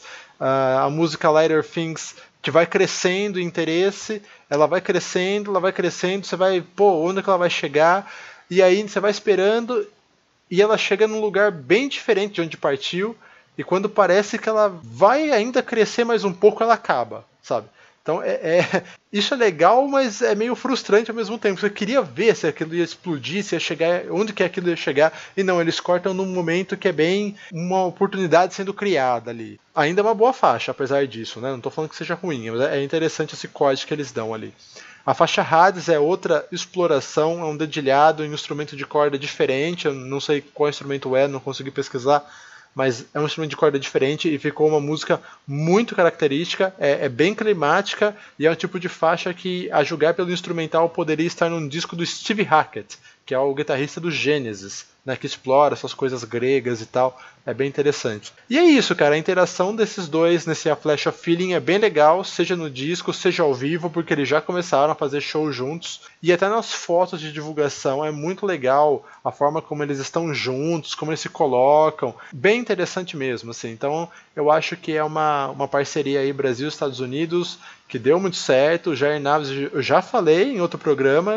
A música Lighter Things, que vai crescendo em interesse, ela vai crescendo, você vai, onde é que ela vai chegar? E aí você vai esperando e ela chega num lugar bem diferente de onde partiu. E quando parece que ela vai ainda crescer mais um pouco, ela acaba, sabe? Então isso é legal, mas é meio frustrante ao mesmo tempo. Você queria ver se aquilo ia explodir, se ia chegar, onde que aquilo ia chegar. E não, eles cortam num momento que é bem uma oportunidade sendo criada ali. Ainda é uma boa faixa, apesar disso, né? Não estou falando que seja ruim, mas é interessante esse corte que eles dão ali. A faixa Hades é outra exploração, é um dedilhado em um instrumento de corda diferente. Eu não sei qual instrumento não consegui pesquisar. Mas é um instrumento de corda diferente e ficou uma música muito característica, é bem climática e é um tipo de faixa que, a julgar pelo instrumental, poderia estar num disco do Steve Hackett, que é o guitarrista do Genesis, né, que explora essas coisas gregas e tal, é bem interessante. E é isso, cara, a interação desses dois nesse A Flash of Feeling é bem legal, seja no disco, seja ao vivo, porque eles já começaram a fazer show juntos, e até nas fotos de divulgação é muito legal a forma como eles estão juntos, como eles se colocam, bem interessante mesmo, assim. Então eu acho que é uma parceria aí Brasil e Estados Unidos, que deu muito certo. O Jair Naves, eu já falei em outro programa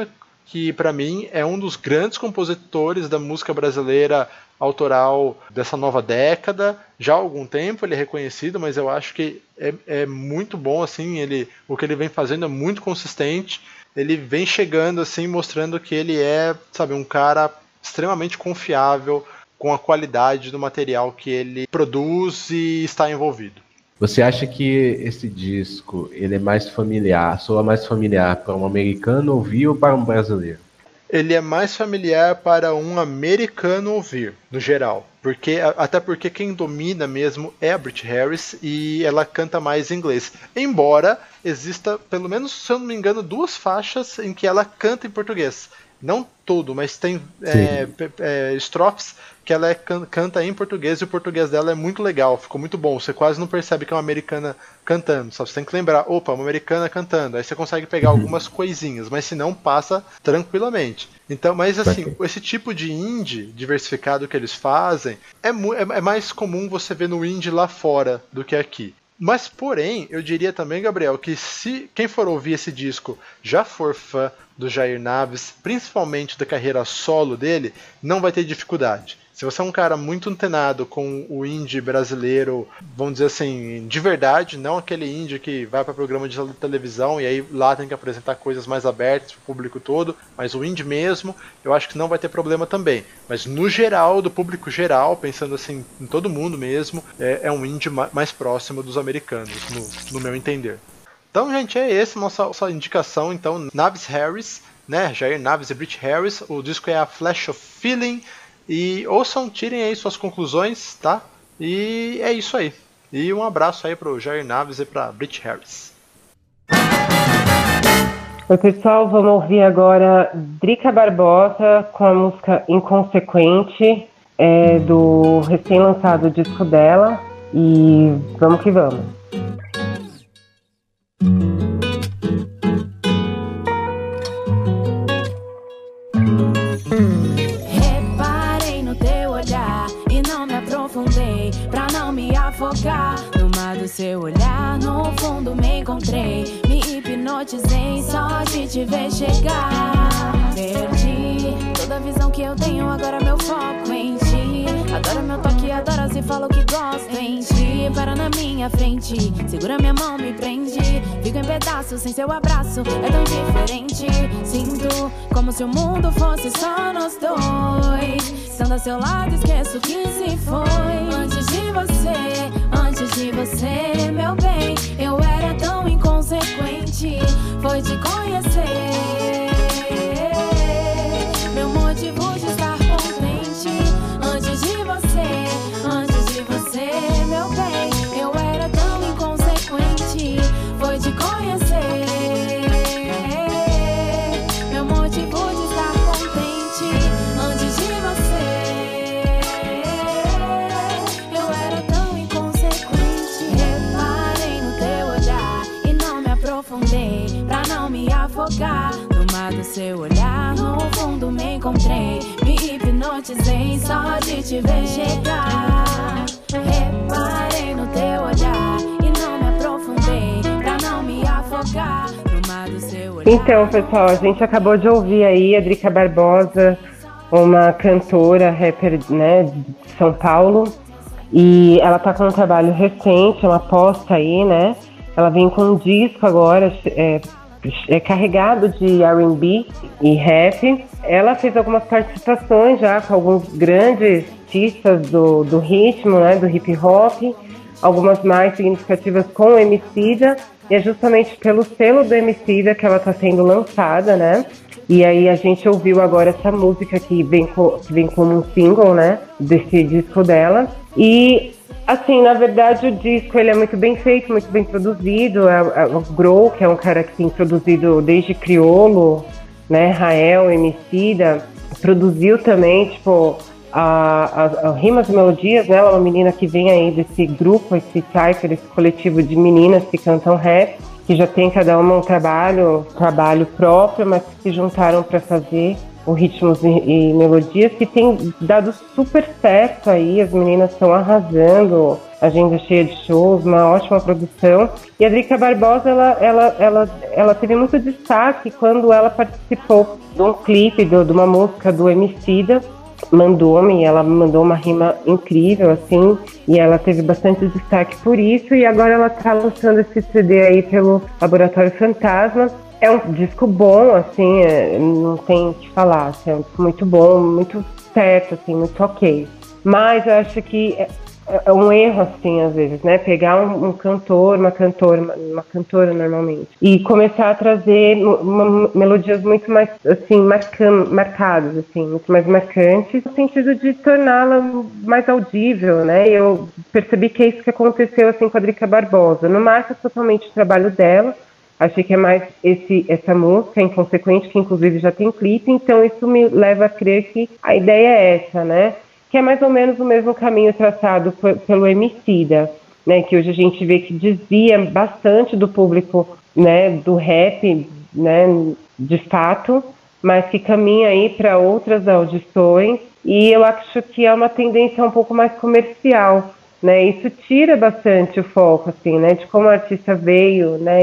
que pra mim é um dos grandes compositores da música brasileira autoral dessa nova década. Já há algum tempo ele é reconhecido, mas eu acho que é muito bom, assim, o que ele vem fazendo é muito consistente. Ele vem chegando, assim, mostrando que ele é, sabe, um cara extremamente confiável com a qualidade do material que ele produz e está envolvido. Você acha que esse disco ele é mais familiar, soa mais familiar para um americano ouvir ou para um brasileiro? Ele é mais familiar para um americano ouvir, no geral. Até porque quem domina mesmo é a Brit Harris e ela canta mais em inglês. Embora exista, pelo menos, se eu não me engano, 2 faixas em que ela canta em português. Não tudo, mas tem estrofes que ela canta em português e o português dela é muito legal, ficou muito bom. Você quase não percebe que é uma americana cantando, sabe? Você tem que lembrar, opa, uma americana cantando. Aí você consegue pegar algumas coisinhas, mas se não, passa tranquilamente. Então, mas assim, esse tipo de indie diversificado que eles fazem é mais comum você ver no indie lá fora do que aqui. Mas, porém, eu diria também, Gabriel, que se quem for ouvir esse disco já for fã do Jair Naves, principalmente da carreira solo dele, não vai ter dificuldade. Se você é um cara muito antenado com o indie brasileiro, vamos dizer assim, de verdade, não aquele indie que vai para programa de televisão e aí lá tem que apresentar coisas mais abertas para o público todo, mas o indie mesmo, eu acho que não vai ter problema também. Mas no geral, do público geral, pensando assim, em todo mundo mesmo, é um indie mais próximo dos americanos, no meu entender. Então, gente, é essa nossa indicação. Então, Naves Harris, né? Jair Naves e Brit Harris. O disco é a Flash of Feeling. E ouçam, tirem aí suas conclusões, tá? E é isso aí. E um abraço aí pro Jair Naves e pra Brit Harris. Oi, pessoal, vamos ouvir agora Drica Barbosa com a música Inconsequente, do recém-lançado disco dela. E vamos que vamos. No mar do seu olhar, no fundo me encontrei. Me hipnotizei só de te ver chegar. Perdi toda a visão que eu tenho, agora meu foco em ti. Adoro meu toque, adoro se falo que gosto em ti. Para na minha frente, segura minha mão, me prende. Fico em pedaços sem seu abraço, é tão diferente. Sinto como se o mundo fosse só nós dois. Estando a seu lado, esqueço que se foi. Antes de você, meu bem, eu era tão inconsequente. Foi te conhecer, meu motivo de estar contente. Antes de você, meu bem, eu era tão inconsequente. Foi te conhecer, meu motivo de estar contente. Antes de você, eu era tão inconsequente. Reparei no teu olhar e não me aprofundei pra não me afogar. No mar do seu olhar, no fundo me encontrei. Me hipnotizei só de te ver chegar. Reparei no teu olhar e não me aprofundei pra não me afogar. No mar do seu olhar. Então, pessoal, a gente acabou de ouvir aí a Drica Barbosa, uma cantora, rapper, né, de São Paulo. E ela tá com um trabalho recente, uma aposta aí, né? Ela vem com um disco agora, carregado de R&B e rap. Ela fez algumas participações já com alguns grandes artistas do ritmo, né, do hip hop, algumas mais significativas com o Emicida, e é justamente pelo selo do Emicida que ela está sendo lançada, né? E aí a gente ouviu agora essa música que vem como um single, né, desse disco dela. E assim, na verdade o disco ele é muito bem feito, muito bem produzido. O Grow, que é um cara que tem produzido desde Criolo, né, Rael, Emicida, produziu também, tipo, a Rimas e Melodias, né? Ela é uma menina que vem aí desse grupo, esse cypher, esse coletivo de meninas que cantam rap, que já tem cada uma um trabalho próprio, mas que se juntaram para fazer o Ritmos e Melodias, que tem dado super certo aí. As meninas estão arrasando, agenda cheia de shows, uma ótima produção. E a Drica Barbosa, ela teve muito destaque quando ela participou de um clipe, de uma música do Emicida, Mandou-me, ela me mandou uma rima incrível, assim, e ela teve bastante destaque por isso, e agora ela tá lançando esse CD aí pelo Laboratório Fantasma. É um disco bom, assim, não tem o que falar, assim, é um disco muito bom, muito certo, assim, muito ok. Mas eu acho que é um erro, assim, às vezes, né? Pegar um cantor, uma cantora normalmente, e começar a trazer melodias muito mais, assim, marcadas, assim, muito mais marcantes, no sentido de torná-la mais audível, né? E eu percebi que é isso que aconteceu, assim, com a Drica Barbosa. Não marca totalmente o trabalho dela, achei que é mais essa música, Inconsequente, que inclusive já tem clipe, então isso me leva a crer que a ideia é essa, né? Que é mais ou menos o mesmo caminho traçado pelo Emicida, né, que hoje a gente vê que desvia bastante do público, né, do rap, né, de fato, mas que caminha aí para outras audições, e eu acho que é uma tendência um pouco mais comercial, né, isso tira bastante o foco, assim, né, de como o artista veio, né,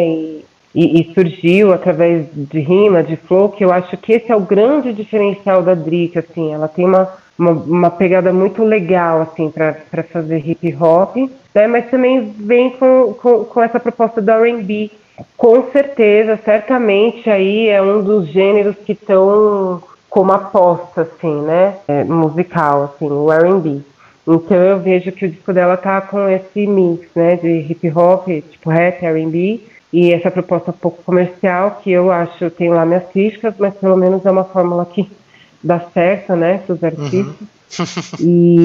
e surgiu através de rima, de flow, que eu acho que esse é o grande diferencial da Drica, assim, ela tem uma pegada muito legal, assim, para fazer hip hop, né? Mas também vem com essa proposta do R&B. Com certeza, certamente, aí é um dos gêneros que estão como aposta, assim, né? Musical, assim, o R&B. Então eu vejo que o disco dela tá com esse mix, né? De hip hop, tipo rap, R&B, e essa proposta um pouco comercial, que eu acho, eu tenho lá minhas críticas, mas pelo menos é uma fórmula que dá certo, né, para os artistas.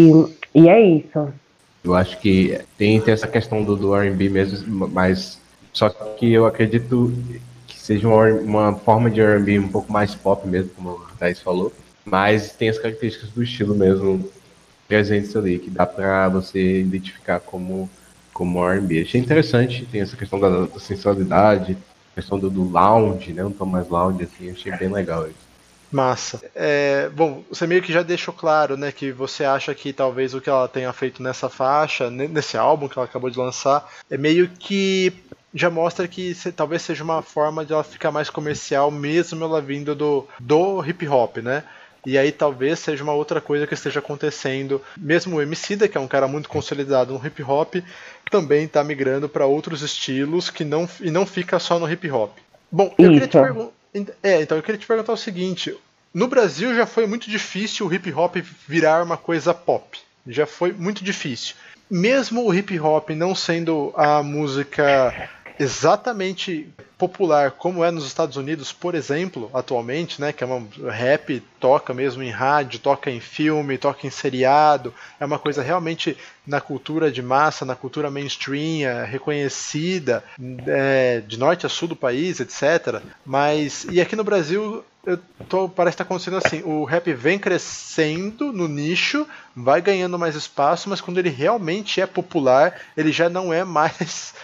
E é isso. Eu acho que tem essa questão do R&B mesmo, mas só que eu acredito que seja uma forma de R&B um pouco mais pop mesmo, como a Thaís falou, mas tem as características do estilo mesmo presentes ali, que dá para você identificar como R&B. Achei interessante, tem essa questão da sensualidade, a questão do lounge, né, um tom mais lounge, assim, achei bem legal isso. Massa. Bom, você meio que já deixou claro, né, que você acha que talvez o que ela tenha feito nessa faixa, nesse álbum que ela acabou de lançar, é meio que já mostra que talvez seja uma forma de ela ficar mais comercial, mesmo ela vindo do hip hop, né? E aí talvez seja uma outra coisa que esteja acontecendo. Mesmo o Emicida, que é um cara muito consolidado no hip hop, também está migrando para outros estilos e não fica só no hip hop. Bom, eu queria te perguntar. Então eu queria te perguntar o seguinte: no Brasil já foi muito difícil o hip hop virar uma coisa pop. Já foi muito difícil. Mesmo o hip hop não sendo a música exatamente popular como é nos Estados Unidos, por exemplo, atualmente, né, que é uma rap, toca mesmo em rádio, toca em filme, toca em seriado, é uma coisa realmente na cultura de massa, na cultura mainstream, reconhecida, de norte a sul do país, etc. E aqui no Brasil parece que está acontecendo assim, o rap vem crescendo no nicho, vai ganhando mais espaço, mas quando ele realmente é popular, ele já não é mais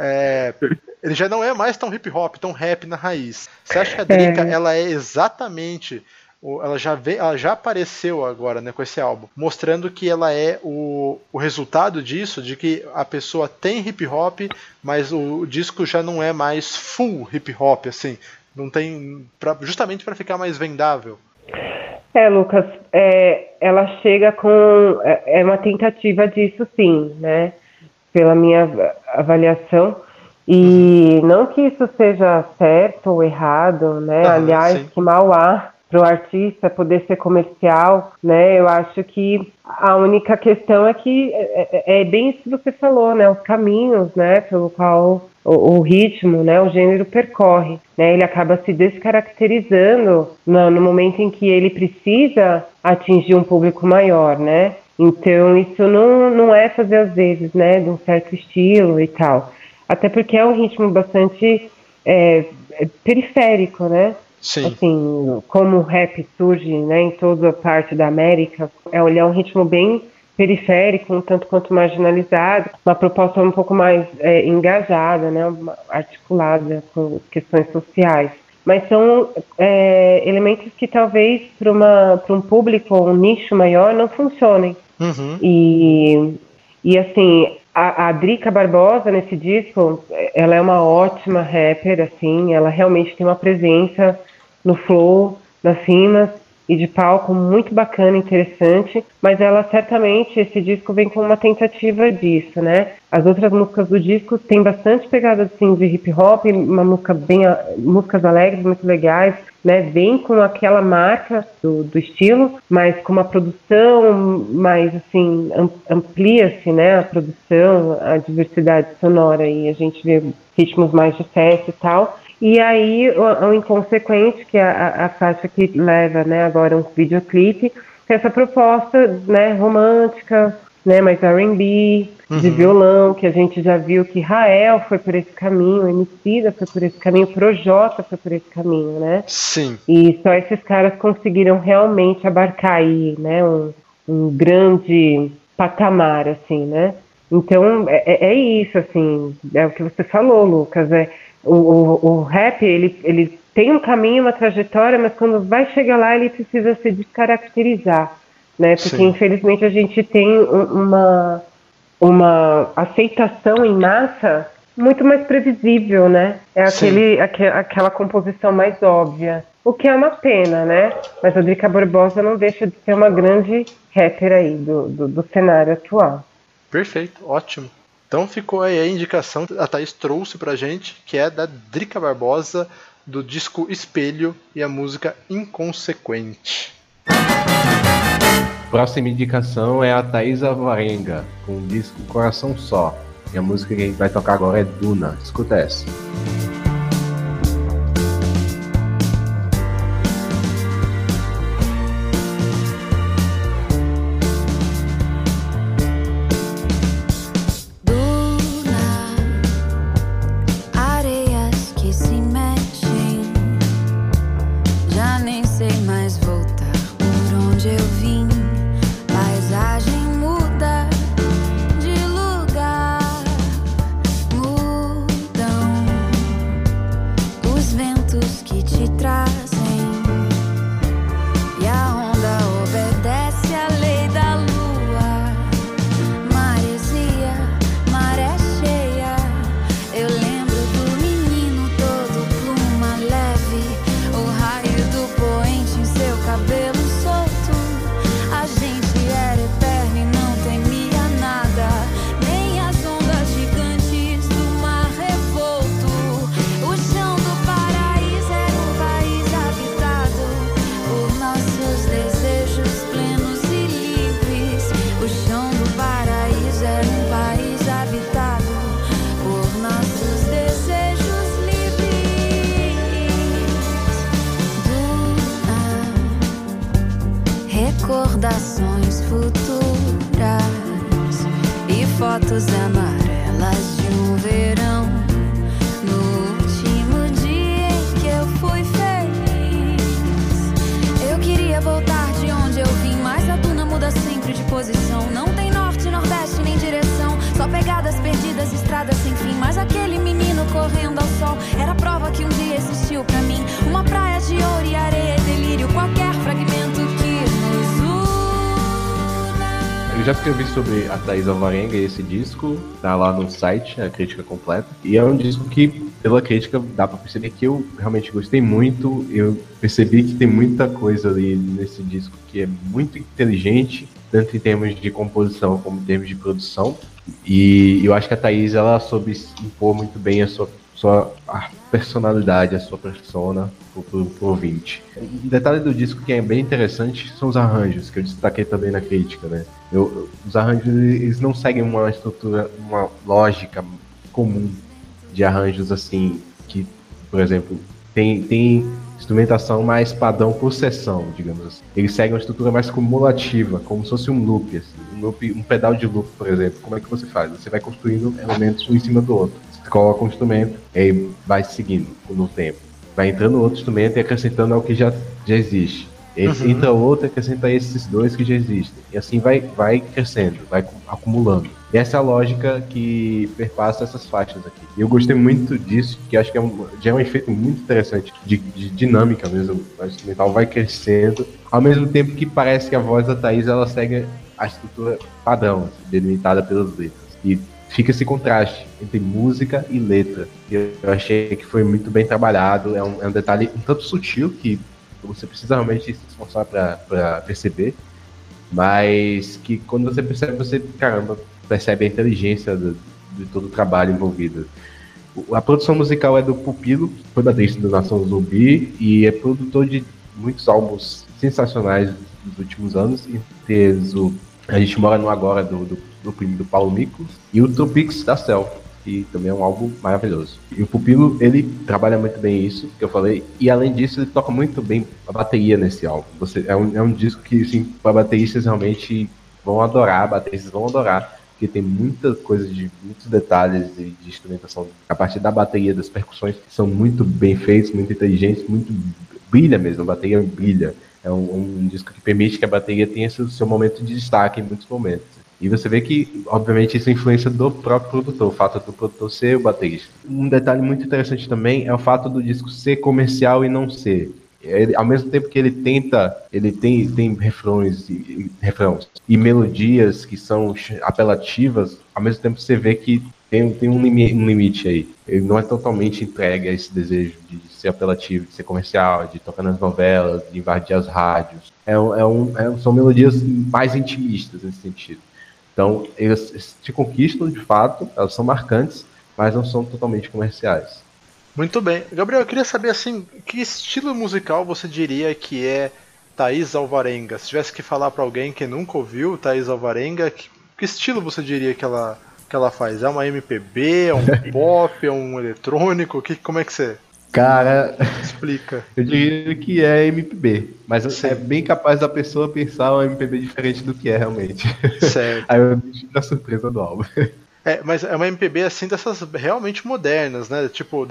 tão hip hop, tão rap na raiz. Você acha que a Drica, ela é exatamente, ela já apareceu agora, né, com esse álbum, mostrando que ela é o resultado disso, de que a pessoa tem hip hop, mas o disco já não é mais full hip hop, assim, não tem, justamente para ficar mais vendável. Lucas, ela chega com uma tentativa disso, sim, né? Pela minha avaliação, e não que isso seja certo ou errado, né? Aliás, sim. Que mal há para o artista poder ser comercial, né? Eu acho que a única questão é que é bem isso que você falou, né? Os caminhos, né? Pelo qual o ritmo, né? O gênero percorre, né? Ele acaba se descaracterizando no momento em que ele precisa atingir um público maior, né? Então, isso não é fazer às vezes, né, de um certo estilo e tal. Até porque é um ritmo bastante periférico, né? Sim. Assim, como o rap surge, né, em toda parte da América, ele é um ritmo bem periférico, um tanto quanto marginalizado, uma proposta um pouco mais engajada, né, articulada com questões sociais. Mas são elementos que talvez para um público ou um nicho maior não funcionem. Uhum. E assim, A Drica Barbosa, nesse disco, ela é uma ótima rapper, assim, ela realmente tem uma presença no flow, nas rimas e de palco muito bacana, interessante, mas ela certamente, esse disco vem com uma tentativa disso, né? As outras músicas do disco têm bastante pegada, assim, de hip hop, uma música músicas alegres, muito legais, né? Vem com aquela marca do estilo, mas com uma produção mais, assim, amplia-se, né? A produção, a diversidade sonora, e a gente vê ritmos mais de festa e tal. E aí, o Inconsequente, que é a faixa que leva, né, agora um videoclipe, tem essa proposta, né, romântica, né, mais R&B, de violão, que a gente já viu que Rael foi por esse caminho, Emicida foi por esse caminho, Projota foi por esse caminho, né? Sim. E só esses caras conseguiram realmente abarcar aí, né, um grande patamar, assim, né? Então, é isso, assim, é o que você falou, Lucas, o rap, ele tem um caminho, uma trajetória, mas quando vai chegar lá, ele precisa se descaracterizar, né? Porque, Sim. infelizmente, a gente tem uma aceitação em massa muito mais previsível, né? É aquela composição mais óbvia, o que é uma pena, né? Mas a Drica Barbosa não deixa de ser uma grande rapper aí do cenário atual. Perfeito, ótimo. Então ficou aí a indicação que a Thaís trouxe pra gente, que é da Drica Barbosa, do disco Espelho e a música Inconsequente. Próxima indicação é a Thaís Alvarenga, com o disco Coração Só. E a música que a gente vai tocar agora é Duna. Escuta essa. Recordações futuras e fotos amarelas de um verão, no último dia em que eu fui feliz. Eu queria voltar de onde eu vim, mas a duna muda sempre de posição. Não tem norte, nordeste nem direção, só pegadas perdidas, estradas sem fim. Mas aquele menino correndo ao sol era a prova que um dia existiu pra mim. Uma praia de ouro e areia e delírio, qualquer fragmento que eu já escrevi sobre a Thaís Alvarenga e esse disco, tá lá no site, a crítica completa. E é um disco que, pela crítica, dá pra perceber que eu realmente gostei muito. Eu percebi que tem muita coisa ali nesse disco que é muito inteligente, tanto em termos de composição como em termos de produção. E eu acho que a Thaís, ela soube impor muito bem a sua personalidade, a sua persona pro ouvinte. Um detalhe do disco que é bem interessante são os arranjos, que eu destaquei também na crítica, né? Os arranjos, eles não seguem uma estrutura, uma lógica comum de arranjos assim, que, por exemplo, tem instrumentação mais padrão por sessão, digamos assim. Eles seguem uma estrutura mais cumulativa, como se fosse um loop, assim. Um pedal de loop, por exemplo. Como é que você faz? Você vai construindo elementos um em cima do outro. Você coloca um instrumento, aí vai seguindo no tempo. Vai entrando outro instrumento e acrescentando ao que já existe. Entra outro e acrescenta esses dois que já existem. E assim vai crescendo, vai acumulando. E essa é a lógica que perpassa essas faixas aqui. E eu gostei muito disso, que acho que já é um efeito muito interessante, de dinâmica mesmo. O instrumental vai crescendo, ao mesmo tempo que parece que a voz da Thaís, ela segue a estrutura padrão, delimitada pelas letras. E fica esse contraste entre música e letra. E eu achei que foi muito bem trabalhado. É um detalhe um tanto sutil que você precisa realmente se esforçar para perceber, mas que quando você percebe, você, caramba, percebe a inteligência de todo o trabalho envolvido. A produção musical é do Pupilo, foi baterista do Nação Zumbi e é produtor de muitos álbuns sensacionais dos últimos anos, entre eles A Gente Mora no Agora, do primo do Paulo Miklos, e o Tropics da Cell, que também é um álbum maravilhoso. E o Pupilo, ele trabalha muito bem isso, que eu falei, e além disso, ele toca muito bem a bateria nesse álbum. É um disco que, assim, para bateristas realmente vão adorar, bateristas vão adorar, porque tem muita coisa, muitos detalhes de instrumentação, a partir da bateria, das percussões, que são muito bem feitos, muito inteligentes, muito brilha mesmo, a bateria brilha. É um disco que permite que a bateria tenha seu momento de destaque em muitos momentos. E você vê que, obviamente, isso é influência do próprio produtor, o fato do produtor ser o baterista. Um detalhe muito interessante também é o fato do disco ser comercial e não ser. Ao mesmo tempo que ele tem refrões e melodias que são apelativas, ao mesmo tempo você vê que tem um limite aí. Ele não é totalmente entregue a esse desejo de ser apelativo, de ser comercial, de tocar nas novelas, de invadir as rádios. São melodias mais intimistas nesse sentido. Então, elas te conquistam de fato, elas são marcantes, mas não são totalmente comerciais. Muito bem. Gabriel, eu queria saber, assim, que estilo musical você diria que é Thaís Alvarenga? Se tivesse que falar pra alguém que nunca ouviu Thaís Alvarenga, que estilo você diria que ela faz? É uma MPB, é um pop, é um eletrônico? Como é que você... Cara, explica. Eu diria que é MPB, mas Sim. É bem capaz da pessoa pensar uma MPB diferente do que é realmente. Certo. Aí eu deixo na surpresa do álbum. Mas é uma MPB assim dessas realmente modernas, né? Tipo,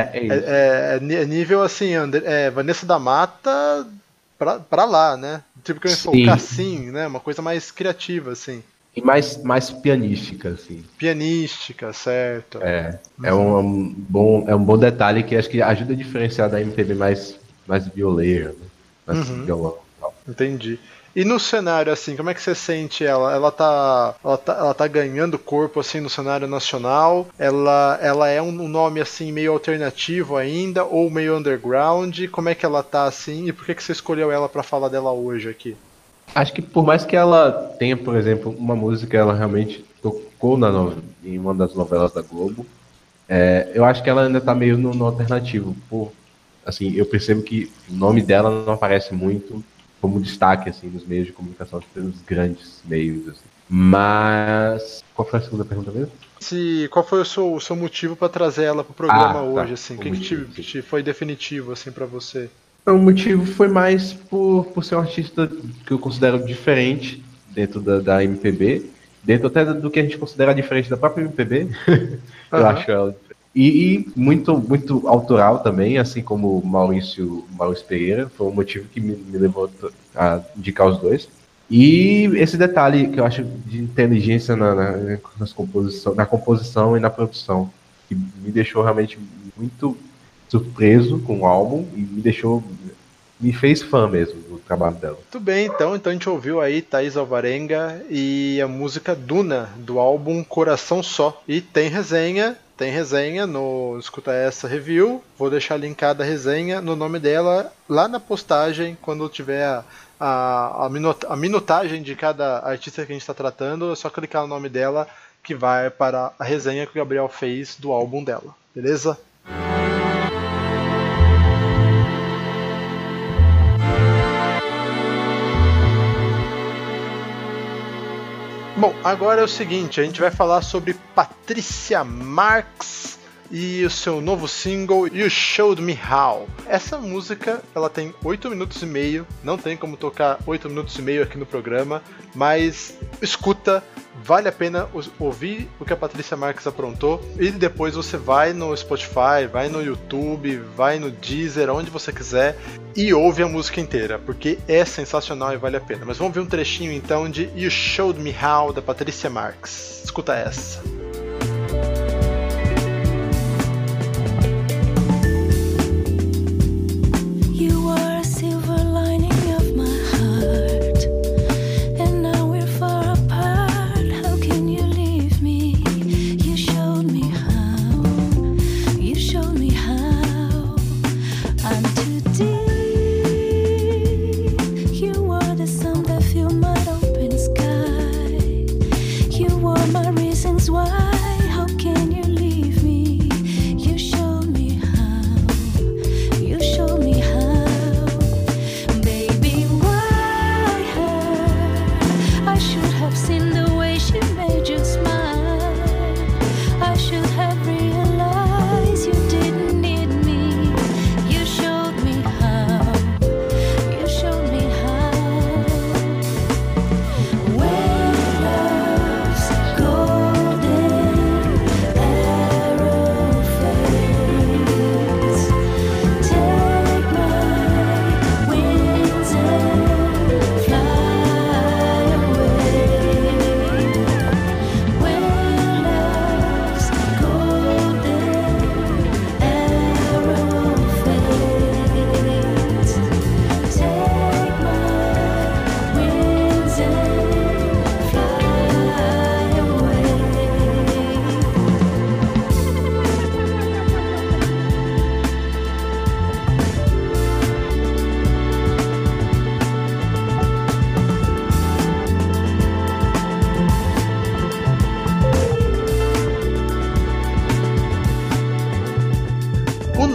nível assim, Vanessa da Mata pra lá, né? Tipo que eu sou o Cassim, né? Uma coisa mais criativa, assim. E mais pianística, assim. Pianística, certo. É um bom detalhe que acho que ajuda a diferenciar da MPB mais violeira, né? Mais violão. Entendi. E no cenário, assim, como é que você sente ela? Ela tá ganhando corpo, assim, no cenário nacional? Ela é um nome, assim, meio alternativo ainda, ou meio underground? Como é que ela tá, assim, e por que você escolheu ela pra falar dela hoje aqui? Acho que por mais que ela tenha, por exemplo, uma música, ela realmente tocou em uma das novelas da Globo, eu acho que ela ainda tá meio no alternativo. Assim, eu percebo que o nome dela não aparece muito como destaque, assim, nos meios de comunicação, nos grandes meios, assim. Mas... Qual foi a segunda pergunta mesmo? Qual foi o seu motivo para trazer ela pro programa hoje, assim? O que te foi definitivo, assim, para você? O motivo foi mais por ser um artista que eu considero diferente dentro da MPB, dentro até do que a gente considera diferente da própria MPB. Eu acho ela diferente. E muito, muito autoral também, assim como Maurício Pereira, foi um motivo que me levou a indicar os dois. E esse detalhe que eu acho de inteligência na composição e na produção, que me deixou realmente muito surpreso com o álbum e me fez fã mesmo do trabalho dela. Muito bem, então a gente ouviu aí Thaís Alvarenga e a música Duna, do álbum Coração Só. E tem resenha no Escuta Essa Review, vou deixar linkada a resenha no nome dela lá na postagem, quando tiver a minutagem de cada artista que a gente está tratando, é só clicar no nome dela que vai para a resenha que o Gabriel fez do álbum dela, beleza? Bom, agora é o seguinte, a gente vai falar sobre Patrícia Marx e o seu novo single You Showed Me How. Essa música, ela tem 8 minutos e meio, não tem como tocar 8 minutos e meio aqui no programa, mas escuta, vale a pena ouvir o que a Patrícia Marx aprontou, e depois você vai no Spotify, vai no YouTube, vai no Deezer, onde você quiser, e ouve a música inteira, porque é sensacional e vale a pena. Mas vamos ver um trechinho então de You Showed Me How, da Patrícia Marx. Escuta essa.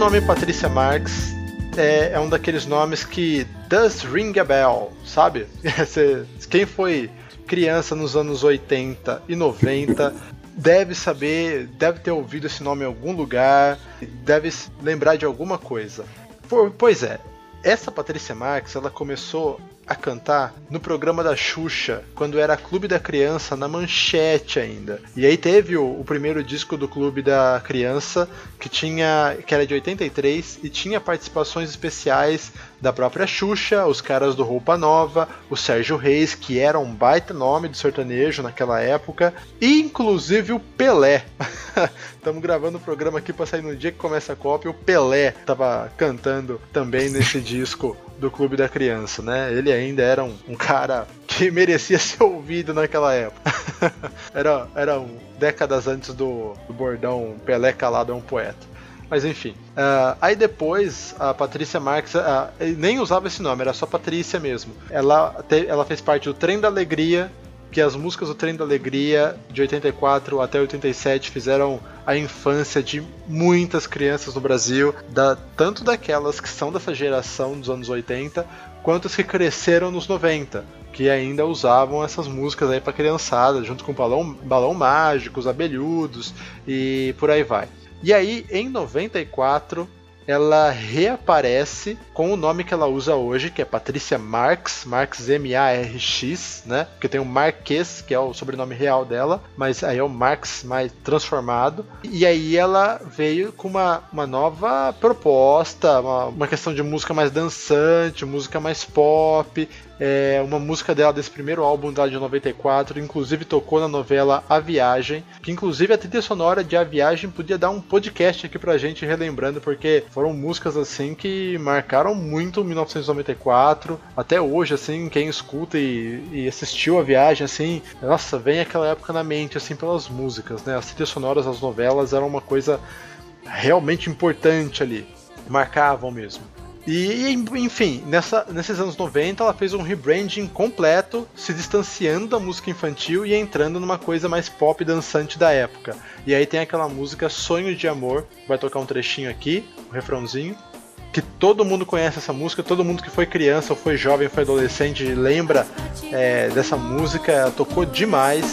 nome Patrícia Marx é um daqueles nomes que does ring a bell, sabe? Quem foi criança nos anos 80 e 90 deve saber, deve ter ouvido esse nome em algum lugar, deve lembrar de alguma coisa. Pois é, essa Patrícia Marx, ela começou a cantar no programa da Xuxa, quando era Clube da Criança, na Manchete ainda. E aí teve o primeiro disco do Clube da Criança, que era de 83, e tinha participações especiais da própria Xuxa, os caras do Roupa Nova, o Sérgio Reis, que era um baita nome do sertanejo naquela época, e inclusive o Pelé. Estamos gravando o programa aqui para sair no dia que começa a Copa, e o Pelé estava cantando também nesse disco do Clube da Criança, né? Ele ainda era um cara que merecia ser ouvido naquela época. era décadas antes do bordão Pelé calado é um poeta. Mas enfim. Aí depois a Patrícia Marx nem usava esse nome, era só Patrícia mesmo. Ela fez parte do Trem da Alegria, que as músicas do Trem da Alegria de 84 até 87 fizeram a infância de muitas crianças no Brasil, tanto daquelas que são dessa geração dos anos 80, quanto as que cresceram nos 90, que ainda usavam essas músicas aí pra criançada, junto com Balão Mágico, os Abelhudos e por aí vai. E aí, em 94, ela reaparece com o nome que ela usa hoje, que é Patrícia Marx M-A-R-X, né? Porque tem o Marques, que é o sobrenome real dela, mas aí é o Marx mais transformado. E aí ela veio com uma nova proposta, uma questão de música mais dançante, música mais pop. Uma música dela desse primeiro álbum dela de 94, inclusive tocou na novela A Viagem, que inclusive a trilha sonora de A Viagem podia dar um podcast aqui pra gente relembrando, porque foram músicas assim que marcaram muito 1994, até hoje assim, quem escuta e assistiu A Viagem, assim, nossa, vem aquela época na mente assim pelas músicas, né? As trilhas sonoras das novelas eram uma coisa realmente importante ali, marcavam mesmo. E, enfim, nesses anos 90 ela fez um rebranding completo, se distanciando da música infantil e entrando numa coisa mais pop dançante da época. E aí tem aquela música Sonho de Amor, vai tocar um trechinho aqui, um refrãozinho, que todo mundo conhece essa música, todo mundo que foi criança, ou foi jovem, ou foi adolescente lembra dessa música, ela tocou demais.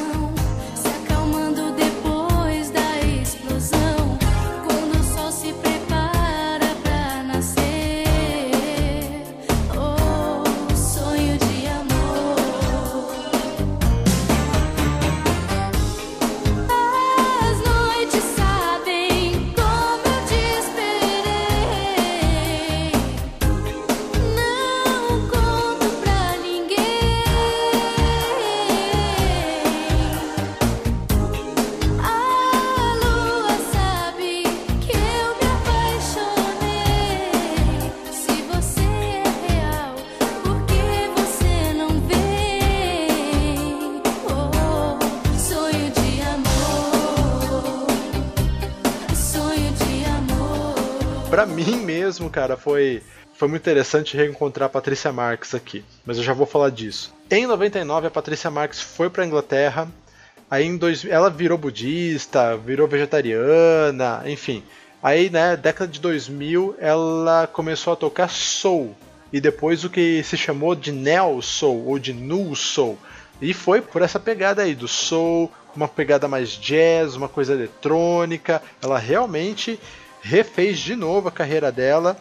Pra mim mesmo, cara, foi muito interessante reencontrar a Patrícia Marx aqui, mas eu já vou falar disso. Em 99, a Patrícia Marx foi pra Inglaterra, aí ela virou budista, virou vegetariana, enfim. Aí, né, década de 2000, ela começou a tocar soul, e depois o que se chamou de neo soul, ou de nu soul. E foi por essa pegada aí do soul, uma pegada mais jazz, uma coisa eletrônica. Ela realmente refez de novo a carreira dela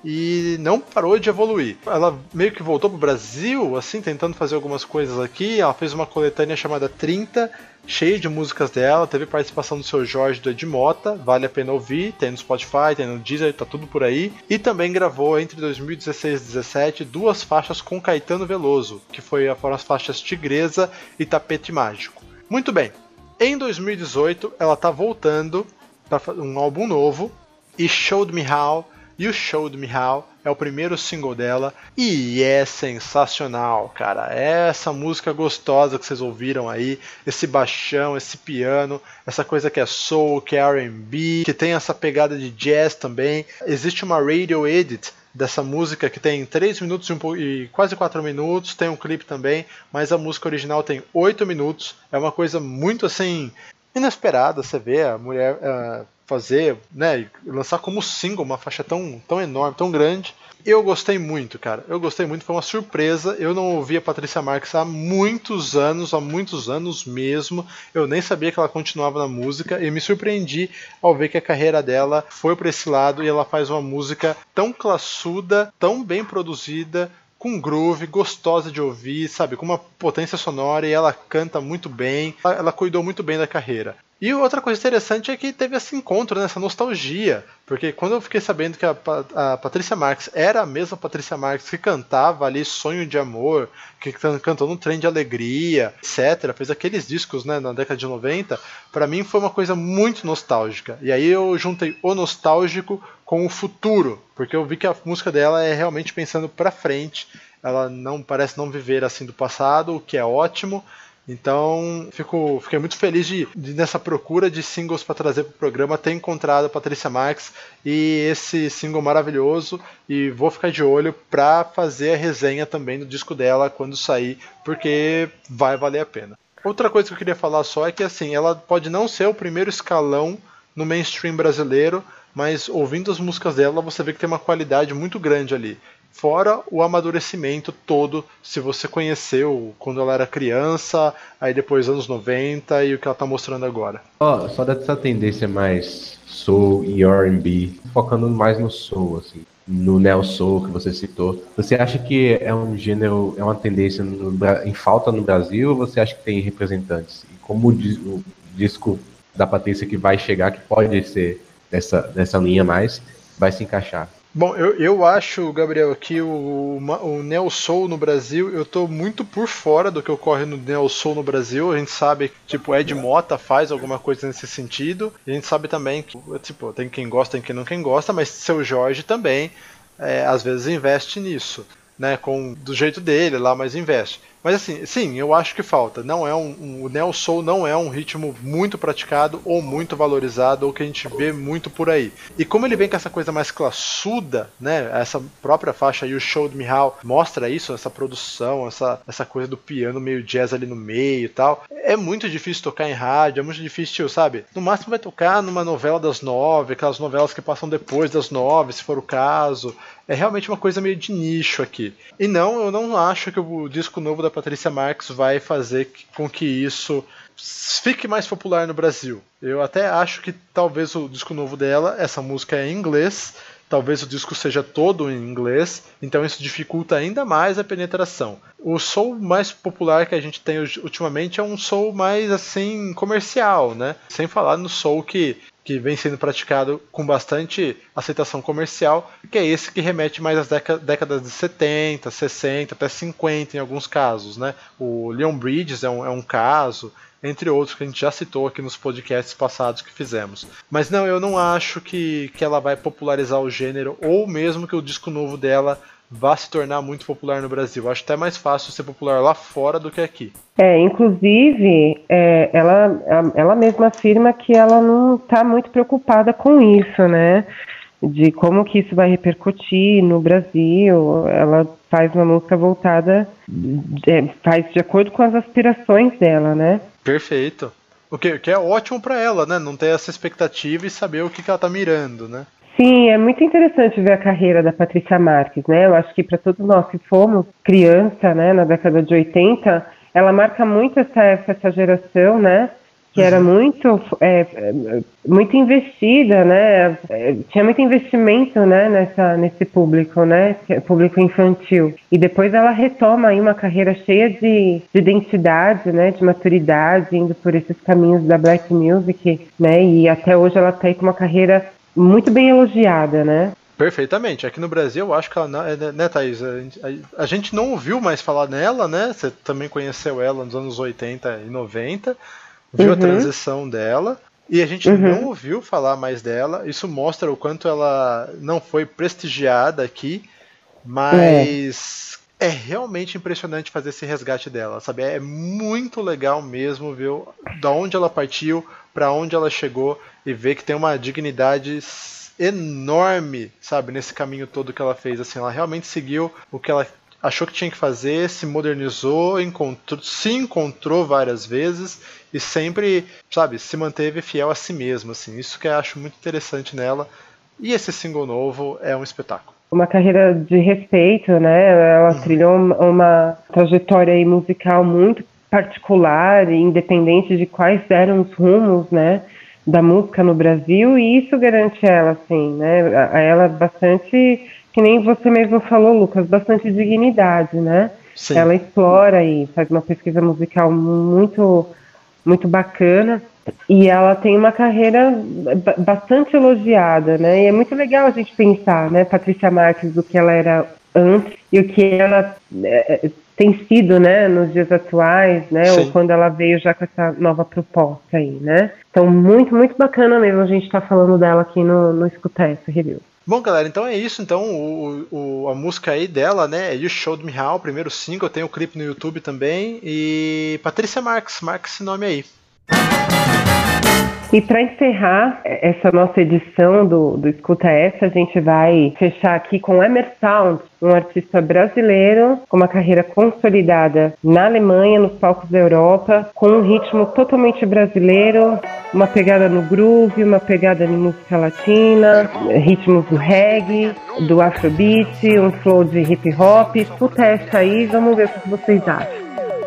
e não parou de evoluir. Ela meio que voltou pro Brasil, assim, tentando fazer algumas coisas aqui. Ela fez uma coletânea chamada 30, cheia de músicas dela. Teve participação do Seu Jorge, do Ed Mota, vale a pena ouvir. Tem no Spotify, tem no Deezer, tá tudo por aí. E também gravou entre 2016 e 2017 2 faixas com Caetano Veloso, que foram as faixas Tigresa e Tapete Mágico. Muito bem, em 2018 ela tá voltando para um álbum novo, e Showed Me How, e o Showed Me How é o primeiro single dela, e é sensacional, cara. É essa música gostosa que vocês ouviram aí, esse baixão, esse piano, essa coisa que é soul, que é R&B, que tem essa pegada de jazz também. Existe uma radio edit dessa música que tem 3 minutos e quase 4 minutos, tem um clipe também, mas a música original tem 8 minutos, é uma coisa muito assim inesperada. Você vê a mulher fazer, né, lançar como single uma faixa tão enorme, tão grande. Eu gostei muito, cara. Eu gostei muito, foi uma surpresa. Eu não ouvia Patrícia Marques há muitos anos mesmo. Eu nem sabia que ela continuava na música e me surpreendi ao ver que a carreira dela foi para esse lado e ela faz uma música tão classuda, tão bem produzida, com groove, gostosa de ouvir, sabe, com uma potência sonora, e ela canta muito bem, ela cuidou muito bem da carreira. E outra coisa interessante é que teve esse encontro, né, essa nostalgia, porque quando eu fiquei sabendo que a Patrícia Marques era a mesma Patrícia Marques que cantava ali Sonho de Amor, que cantou no Trem de Alegria, etc., fez aqueles discos, né, na década de 90, para mim foi uma coisa muito nostálgica. E aí eu juntei o nostálgico com o futuro, porque eu vi que a música dela é realmente pensando para frente, ela não parece não viver assim do passado, o que é ótimo. Então, fiquei muito feliz de nessa procura de singles para trazer para o programa, ter encontrado a Patrícia Marques e esse single maravilhoso, e vou ficar de olho para fazer a resenha também do disco dela quando sair, porque vai valer a pena. Outra coisa que eu queria falar só é que assim, ela pode não ser o primeiro escalão no mainstream brasileiro, mas ouvindo as músicas dela você vê que tem uma qualidade muito grande ali. Fora o amadurecimento todo, se você conheceu quando ela era criança, aí depois anos 90 e o que ela tá mostrando agora. Só dessa tendência mais soul e R&B, focando mais no soul, assim, no neo soul que você citou. Você acha que é um gênero, é uma tendência em falta no Brasil, ou você acha que tem representantes? E como o disco da Patrícia que vai chegar, que pode ser dessa linha mais, vai se encaixar? Bom, eu acho, Gabriel, que o Neo Soul no Brasil, eu tô muito por fora do que ocorre no Neo Soul no Brasil. A gente sabe que, tipo, Ed Mota faz alguma coisa nesse sentido. A gente sabe também que, tipo, tem quem gosta, tem quem não gosta, mas Seu Jorge também, às vezes, investe nisso, né, do jeito dele lá, mas investe. Mas assim, sim, eu acho que falta. Não é o Neo Soul não é um ritmo muito praticado ou muito valorizado ou que a gente vê muito por aí. E como ele vem com essa coisa mais classuda, né? Essa própria faixa You Showed Me How mostra isso, essa produção, essa coisa do piano meio jazz ali no meio e tal. É muito difícil tocar em rádio, é muito difícil, sabe? No máximo vai tocar numa novela das 9, aquelas novelas que passam depois das 9, se for o caso. É realmente uma coisa meio de nicho aqui. E não, eu não acho que o disco novo da Patrícia Marques vai fazer com que isso fique mais popular no Brasil. Eu até acho que talvez o disco novo dela, essa música é em inglês, talvez o disco seja todo em inglês, então isso dificulta ainda mais a penetração. O soul mais popular que a gente tem ultimamente é um soul mais assim comercial, né? Sem falar no soul que vem sendo praticado com bastante aceitação comercial, que é esse que remete mais às décadas de 70, 60, até 50 em alguns casos, né? O Leon Bridges é um caso, entre outros que a gente já citou aqui nos podcasts passados que fizemos. Mas não, eu não acho que ela vai popularizar o gênero, ou mesmo que o disco novo dela vá se tornar muito popular no Brasil. Eu acho até mais fácil ser popular lá fora do que aqui. Inclusive, ela mesma afirma que ela não está muito preocupada com isso, né? De como que isso vai repercutir no Brasil. Ela faz uma música voltada, faz de acordo com as aspirações dela, né? Perfeito. O que é ótimo para ela, né? Não ter essa expectativa e saber o que ela tá mirando, né? Sim, é muito interessante ver a carreira da Patrícia Marques, né? Eu acho que para todos nós que fomos criança, né, na década de 80, ela marca muito essa geração, né? Que era muito investida, né? Tinha muito investimento, né, nesse público, né? Público infantil. E depois ela retoma aí uma carreira cheia de identidade, né? De maturidade, indo por esses caminhos da black music, né? E até hoje ela tá aí com uma carreira muito bem elogiada, né? Perfeitamente. Aqui no Brasil, eu acho que ela, né, Thaís? A gente não ouviu mais falar nela, né? Você também conheceu ela nos anos 80 e 90, viu a transição dela, e a gente não ouviu falar mais dela. Isso mostra o quanto ela não foi prestigiada aqui, mas é realmente impressionante fazer esse resgate dela, sabe? É muito legal mesmo ver da onde ela partiu, para onde ela chegou, e ver que tem uma dignidade enorme, sabe, nesse caminho todo que ela fez. Assim, ela realmente seguiu o que ela achou que tinha que fazer, se modernizou, se encontrou várias vezes e sempre, sabe, se manteve fiel a si mesma, assim. Isso que eu acho muito interessante nela. E esse single novo é um espetáculo. Uma carreira de respeito, né? Ela trilhou uma trajetória aí musical muito particular e independente de quais eram os rumos, né, da música no Brasil, e isso garante ela, assim, né? A ela bastante, que nem você mesmo falou, Lucas, bastante dignidade, né? Sim. Ela explora e faz uma pesquisa musical muito, muito bacana. E ela tem uma carreira bastante elogiada, né? E é muito legal a gente pensar, né, Patrícia Marques, do que ela era antes e o que ela tem sido, né, nos dias atuais, né? Sim. Ou quando ela veio já com essa nova proposta aí, né? Então, muito, muito bacana mesmo a gente estar falando dela aqui no Escuta Essa Review. Bom, galera, então é isso. Então, a música aí dela, né, é You Showed Me How, primeiro single, tem o clipe no YouTube também. E Patrícia Marques, marca esse nome aí. E para encerrar essa nossa edição do Escuta Essa, a gente vai fechar aqui com Emersound, um artista brasileiro com uma carreira consolidada na Alemanha, nos palcos da Europa, com um ritmo totalmente brasileiro, uma pegada no groove, uma pegada em música latina, ritmos do reggae, do afrobeat, um flow de hip hop. Escuta essa aí, vamos ver o que vocês acham.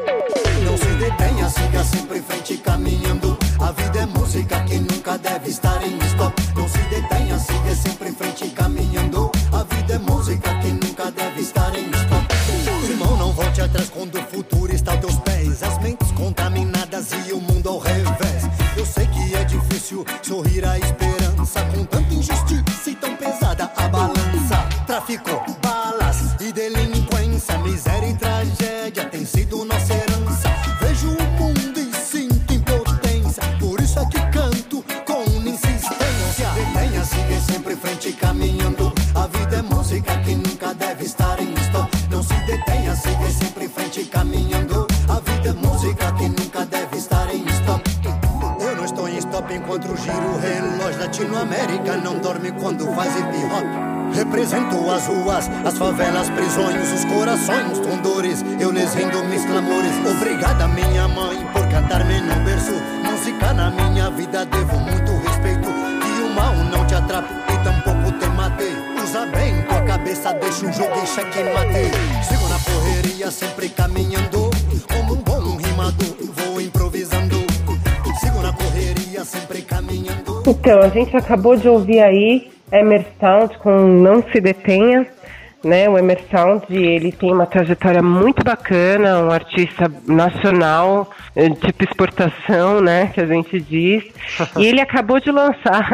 Não se detenha, siga sempre em frente caminhando. A vida é música que nunca deve estar em stop. Não se detenha, siga sempre em frente caminhando. A vida é música que nunca deve estar em stop. Irmão, não volte atrás quando o futuro está aos teus pés. As mentes contaminadas e o mundo ao revés. Eu sei que é difícil sorrir a esperança com tanta injustiça e tão pesada a balança. Tráfico, balas e delinquência, miséria e tragédia tem sido nossa herança. Vejo o mundo e sinto impotência, por isso é que canto com insistência. Detenha, siga sempre em frente caminhando. A vida é música que nunca deve estar em stop. Não se detenha, siga sempre em frente caminhando. A vida é música que nunca deve estar em stop. Eu não estou em stop enquanto giro o relógio. Latinoamérica não dorme quando faz hip hop. Represento as ruas, as favelas, prisões, os corações, condores. Eu lhes rendo meus clamores. Obrigada minha mãe por cantar-me no berço. Música na minha vida, devo muito respeito. Que o mal não te atrape e tampouco te mate. Usa bem tua cabeça, deixa um jogo e cheque mate. Sigo na correria, sempre caminhando. Como um bom rimador, vou improvisando. Sigo na correria, sempre caminhando. Então, a gente acabou de ouvir aí Emersound com Não Se Detenha, né? O Emersound, ele tem uma trajetória muito bacana, um artista nacional, tipo exportação, né, que a gente diz. E ele acabou de lançar,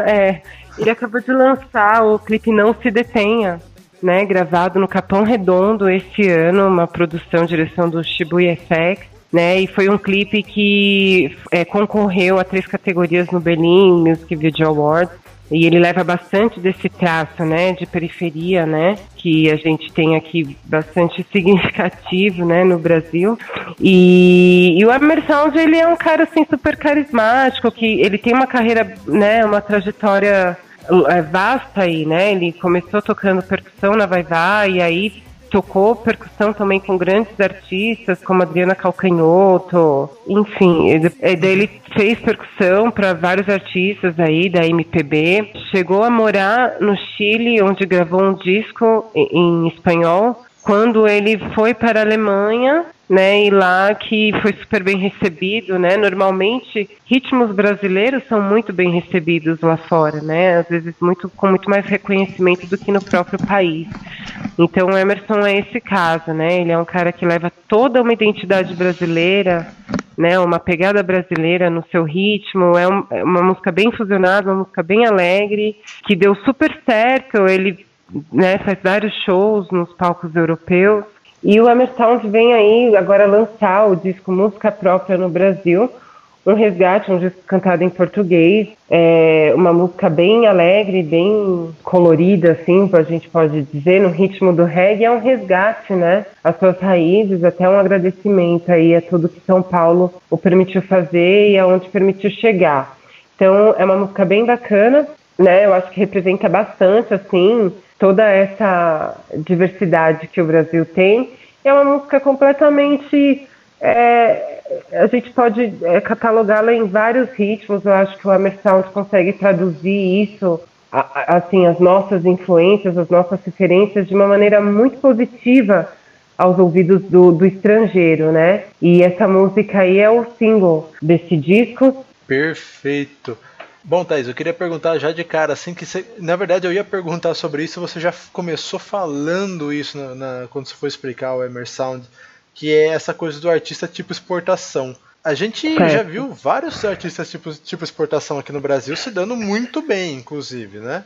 o clipe Não Se Detenha, né, gravado no Capão Redondo este ano, uma produção, direção do Shibuya FX, né, e foi um clipe que concorreu a 3 categorias no Berlin Music Video Awards. E ele leva bastante desse traço, né, de periferia, né, que a gente tem aqui bastante significativo, né, no Brasil. E o Emersound, ele é um cara, assim, super carismático, que ele tem uma carreira, né, uma trajetória vasta aí, né, ele começou tocando percussão na Vai Vai, e aí tocou percussão também com grandes artistas, como Adriana Calcanhoto, enfim, ele fez percussão para vários artistas aí da MPB, chegou a morar no Chile, onde gravou um disco em espanhol, quando ele foi para a Alemanha, né, e lá que foi super bem recebido, né, normalmente ritmos brasileiros são muito bem recebidos lá fora, né, às vezes com muito mais reconhecimento do que no próprio país. Então o Emerson é esse caso, né, ele é um cara que leva toda uma identidade brasileira, né, uma pegada brasileira no seu ritmo, é uma música bem fusionada, uma música bem alegre, que deu super certo, ele, né, faz vários shows nos palcos europeus. E o Emersound vem aí agora lançar o disco Música Própria no Brasil, um resgate, um disco cantado em português, uma música bem alegre, bem colorida, assim, a gente pode dizer, no ritmo do reggae, é um resgate, né, às suas raízes, até um agradecimento aí a tudo que São Paulo o permitiu fazer e aonde permitiu chegar. Então, é uma música bem bacana, né, eu acho que representa bastante, assim, toda essa diversidade que o Brasil tem. é uma música completamente... a gente pode catalogá-la em vários ritmos. Eu acho que o Emersound consegue traduzir isso, assim, as nossas influências, as nossas referências de uma maneira muito positiva aos ouvidos do estrangeiro, né? E essa música aí é o single desse disco. Perfeito. Bom, Thaís, eu queria perguntar já de cara, assim, que na verdade eu ia perguntar sobre isso, você já começou falando isso quando você foi explicar o Emersound, que é essa coisa do artista tipo exportação. A gente já viu vários artistas tipo exportação aqui no Brasil se dando muito bem, inclusive, né?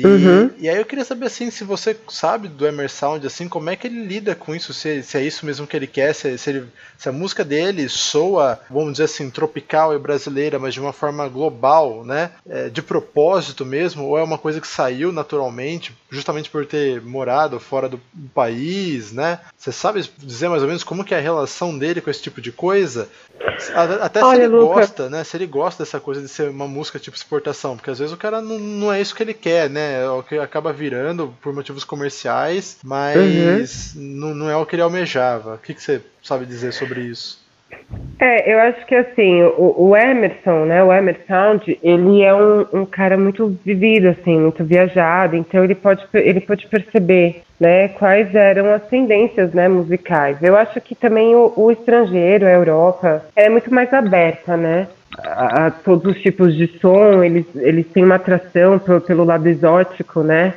E aí eu queria saber, assim, se você sabe do Emersound, assim, como é que ele lida com isso, se é isso mesmo que ele quer, se a música dele soa, vamos dizer assim, tropical e brasileira, mas de uma forma global, né? De propósito mesmo, ou é uma coisa que saiu naturalmente, justamente por ter morado fora do país, né? Você sabe dizer mais ou menos como que é a relação dele com esse tipo de coisa? Até se ele gosta, né? Se ele gosta dessa coisa de ser uma música tipo exportação, porque às vezes o cara não é isso que ele quer, né? É o que acaba virando por motivos comerciais, mas não é o que ele almejava. O que você sabe dizer sobre isso? Eu acho que assim, o Emerson, né, o Emersound, ele é um cara muito vivido, assim, muito viajado, então ele pode perceber, né, quais eram as tendências, né, musicais. Eu acho que também o estrangeiro, a Europa, é muito mais aberta, né, a todos os tipos de som. Eles têm uma atração pelo lado exótico, né,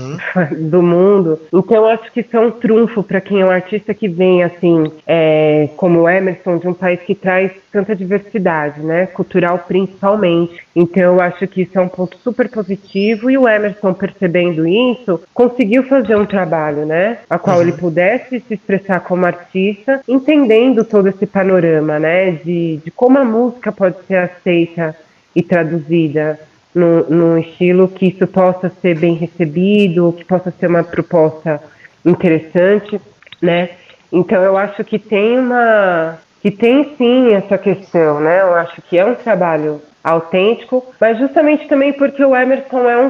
do mundo. Então eu acho que isso é um trunfo para quem é um artista que vem, assim, como o Emerson, de um país que traz tanta diversidade, né, cultural principalmente. Então eu acho que isso é um ponto super positivo, e o Emerson, percebendo isso, conseguiu fazer um trabalho, né, a qual ele pudesse se expressar como artista, entendendo todo esse panorama, né, de como a música pode ser aceita e traduzida num estilo que isso possa ser bem recebido, que possa ser uma proposta interessante, né? Então eu acho que tem sim essa questão, né? Eu acho que é um trabalho autêntico, mas justamente também porque o Emerson é um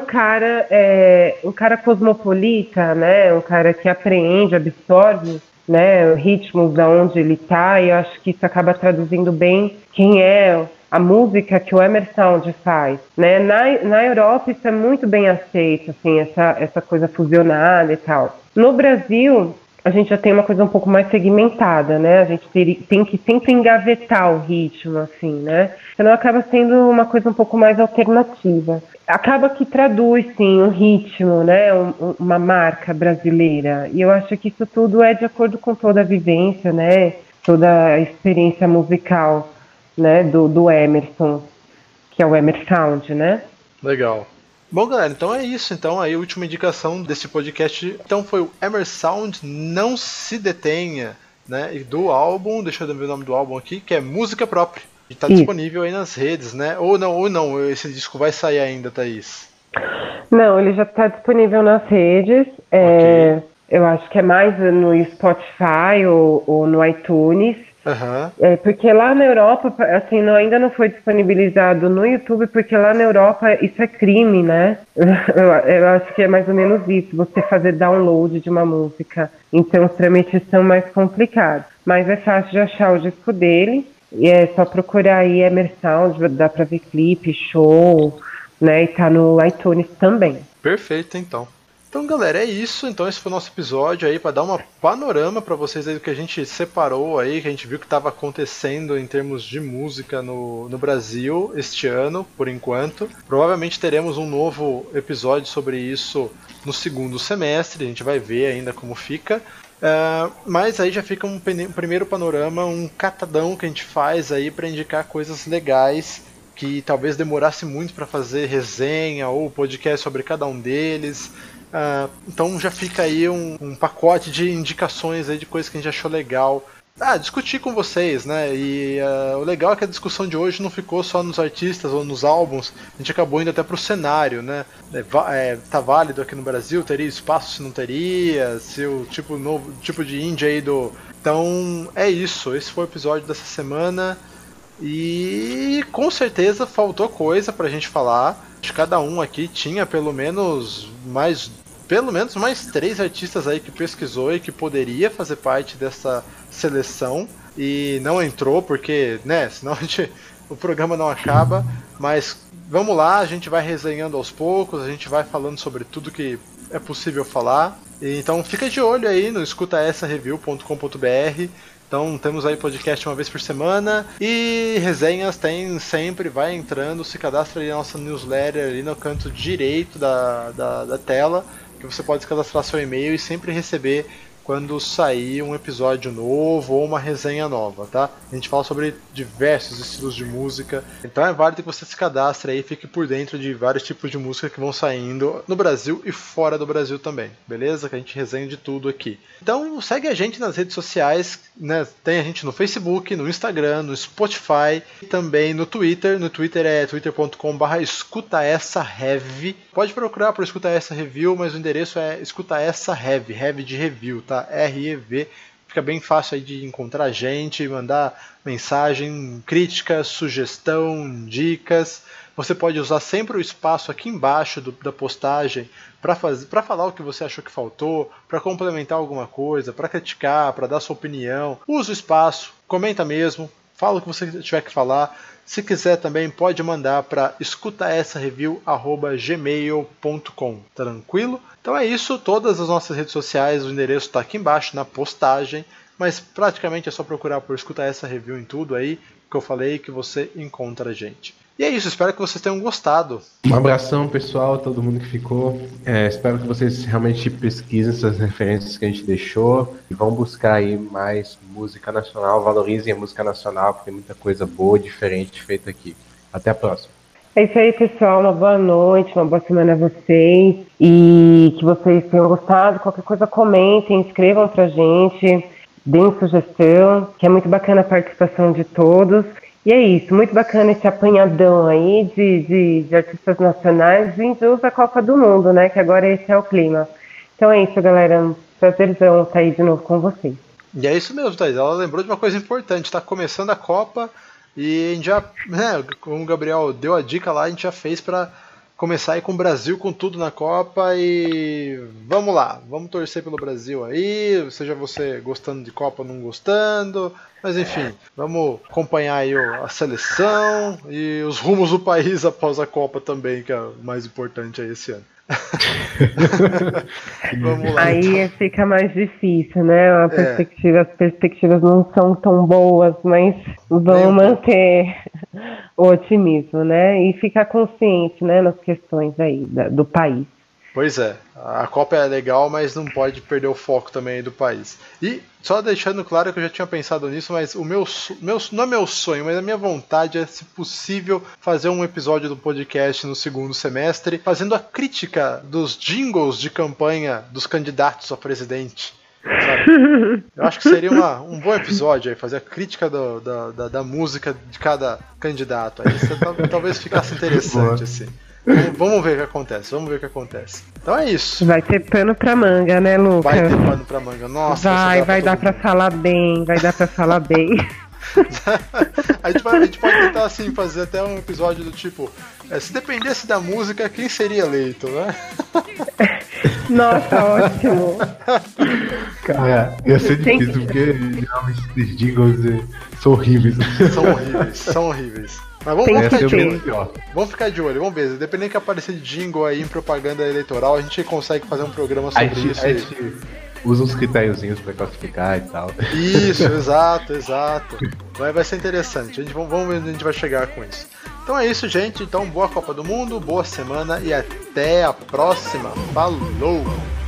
cara cosmopolita, né? Um cara que apreende, absorve, né, ritmos da onde ele está, e eu acho que isso acaba traduzindo bem quem é a música que o Emersound faz, né? Na Europa isso é muito bem aceito, assim, essa coisa fusionada e tal. No Brasil, a gente já tem uma coisa um pouco mais segmentada, né? A gente tem que sempre engavetar o ritmo, assim, né? Senão acaba sendo uma coisa um pouco mais alternativa. Acaba que traduz, sim, um ritmo, né? Uma marca brasileira. E eu acho que isso tudo é de acordo com toda a vivência, né? Toda a experiência musical, né, do Emerson, que é o Emersound, né? Legal. Bom, galera, então é isso. Então, aí a última indicação desse podcast então foi o Emersound, Não Se Detenha, né? E do álbum, deixa eu ver o nome do álbum aqui, que é Música Própria. E tá disponível aí nas redes, né? Ou não, esse disco vai sair ainda, Thaís? Não, ele já está disponível nas redes. Okay. Eu acho que é mais no Spotify ou no iTunes. Porque lá na Europa, assim, ainda não foi disponibilizado no YouTube, porque lá na Europa isso é crime, né? Eu acho que é mais ou menos isso, você fazer download de uma música. Então os trâmites são mais complicados. Mas é fácil de achar o disco dele, e é só procurar aí Emersound, dá pra ver clipe, show, né? E tá no iTunes também. Perfeito, então. Então, galera, é isso. Então esse foi o nosso episódio aí, para dar uma panorama para vocês aí do que a gente separou aí, que a gente viu que estava acontecendo em termos de música no Brasil este ano, por enquanto. Provavelmente teremos um novo episódio sobre isso no segundo semestre, a gente vai ver ainda como fica. Mas aí já fica um primeiro panorama, um catadão que a gente faz aí para indicar coisas legais que talvez demorasse muito para fazer resenha ou podcast sobre cada um deles. Então já fica aí um pacote de indicações aí de coisas que a gente achou legal discutir com vocês, né? E o legal é que a discussão de hoje não ficou só nos artistas ou nos álbuns, a gente acabou indo até pro cenário, né? Tá válido aqui no Brasil, teria espaço se não teria, se o novo tipo de indie aí Então é isso, esse foi o episódio dessa semana e com certeza faltou coisa pra gente falar. Cada um aqui tinha pelo menos pelo menos mais 3 artistas aí que pesquisou e que poderia fazer parte dessa seleção e não entrou porque, né, senão o programa não acaba, mas vamos lá, a gente vai resenhando aos poucos, a gente vai falando sobre tudo que é possível falar, então fica de olho aí no escutaessareview.com.br. Então temos aí podcast uma vez por semana e resenhas tem sempre, vai entrando, se cadastra aí na nossa newsletter ali no canto direito da tela, que você pode cadastrar seu e-mail e sempre receber quando sair um episódio novo ou uma resenha nova, tá? A gente fala sobre diversos estilos de música, então é válido que você se cadastre aí e fique por dentro de vários tipos de música que vão saindo no Brasil e fora do Brasil também, beleza? Que a gente resenha de tudo aqui. Então segue a gente nas redes sociais, né? Tem a gente no Facebook, no Instagram, no Spotify e também no Twitter. No Twitter é twitter.com/escutaessaheavy. Pode procurar por Escuta Essa Review, mas o endereço é Escuta Essa Heavy, Heavy de review, tá? REV. Fica bem fácil aí de encontrar a gente, mandar mensagem, crítica, sugestão, dicas. Você pode usar sempre o espaço aqui embaixo da postagem para falar o que você achou que faltou, para complementar alguma coisa, para criticar, para dar sua opinião. Usa o espaço, comenta mesmo, fala o que você tiver que falar. Se quiser também pode mandar para escutaessareview@gmail.com. Tranquilo? Então é isso, todas as nossas redes sociais, o endereço está aqui embaixo na postagem, mas praticamente é só procurar por Escuta Essa Review em tudo aí que eu falei que você encontra a gente. E é isso, espero que vocês tenham gostado. Um abração, pessoal, todo mundo que ficou. Espero que vocês realmente pesquisem essas referências que a gente deixou e vão buscar aí mais música nacional, valorizem a música nacional, porque tem muita coisa boa e diferente feita aqui. Até a próxima. É isso aí, pessoal. Uma boa noite, uma boa semana a vocês. E que vocês tenham gostado. Qualquer coisa, comentem, escrevam pra gente, deem sugestão, que é muito bacana a participação de todos. E é isso, muito bacana esse apanhadão aí de artistas nacionais vindos da Copa do Mundo, né? Que agora esse é o clima. Então é isso, galera. Um prazerzão estar aí de novo com vocês. E é isso mesmo, Thaís. Ela lembrou de uma coisa importante. Está começando a Copa e a gente já, né, como o Gabriel deu a dica lá, a gente já fez para começar aí com o Brasil com tudo na Copa e vamos lá, vamos torcer pelo Brasil aí, seja você gostando de Copa ou não gostando, mas enfim, vamos acompanhar aí a seleção e os rumos do país após a Copa também, que é o mais importante aí esse ano. Vamos lá, aí então. Fica mais difícil, né? As perspectivas não são tão boas, mas vamos manter o otimismo, né? E ficar consciente, né, nas questões aí do país. Pois é, a Copa é legal, mas não pode perder o foco também do país. E só deixando claro que eu já tinha pensado nisso, mas o meu não é meu sonho, mas a minha vontade é, se possível, fazer um episódio do podcast no segundo semestre, fazendo a crítica dos jingles de campanha dos candidatos a presidente. Sabe? Eu acho que seria um bom episódio aí, fazer a crítica da música de cada candidato. Aí talvez ficasse interessante assim. Vamos ver o que acontece. Então é isso. Vai ter pano pra manga, né, Lucas? Vai ter pano pra manga. Nossa, vai dar pra falar bem. a gente pode tentar assim, fazer até um episódio do tipo, se dependesse da música, quem seria eleito, né? Nossa, ótimo. Cara, ia ser difícil, porque geralmente esses jingles são horríveis. São horríveis. Mas vamos ficar de olho, vamos ver. Dependendo que aparecer de jingle aí em propaganda eleitoral, a gente consegue fazer um programa sobre isso. A gente usa uns critériozinhos pra classificar e tal. Isso, exato. Vai ser interessante. Vamos ver onde a gente vai chegar com isso. Então é isso, gente. Então, boa Copa do Mundo, boa semana e até a próxima. Falou!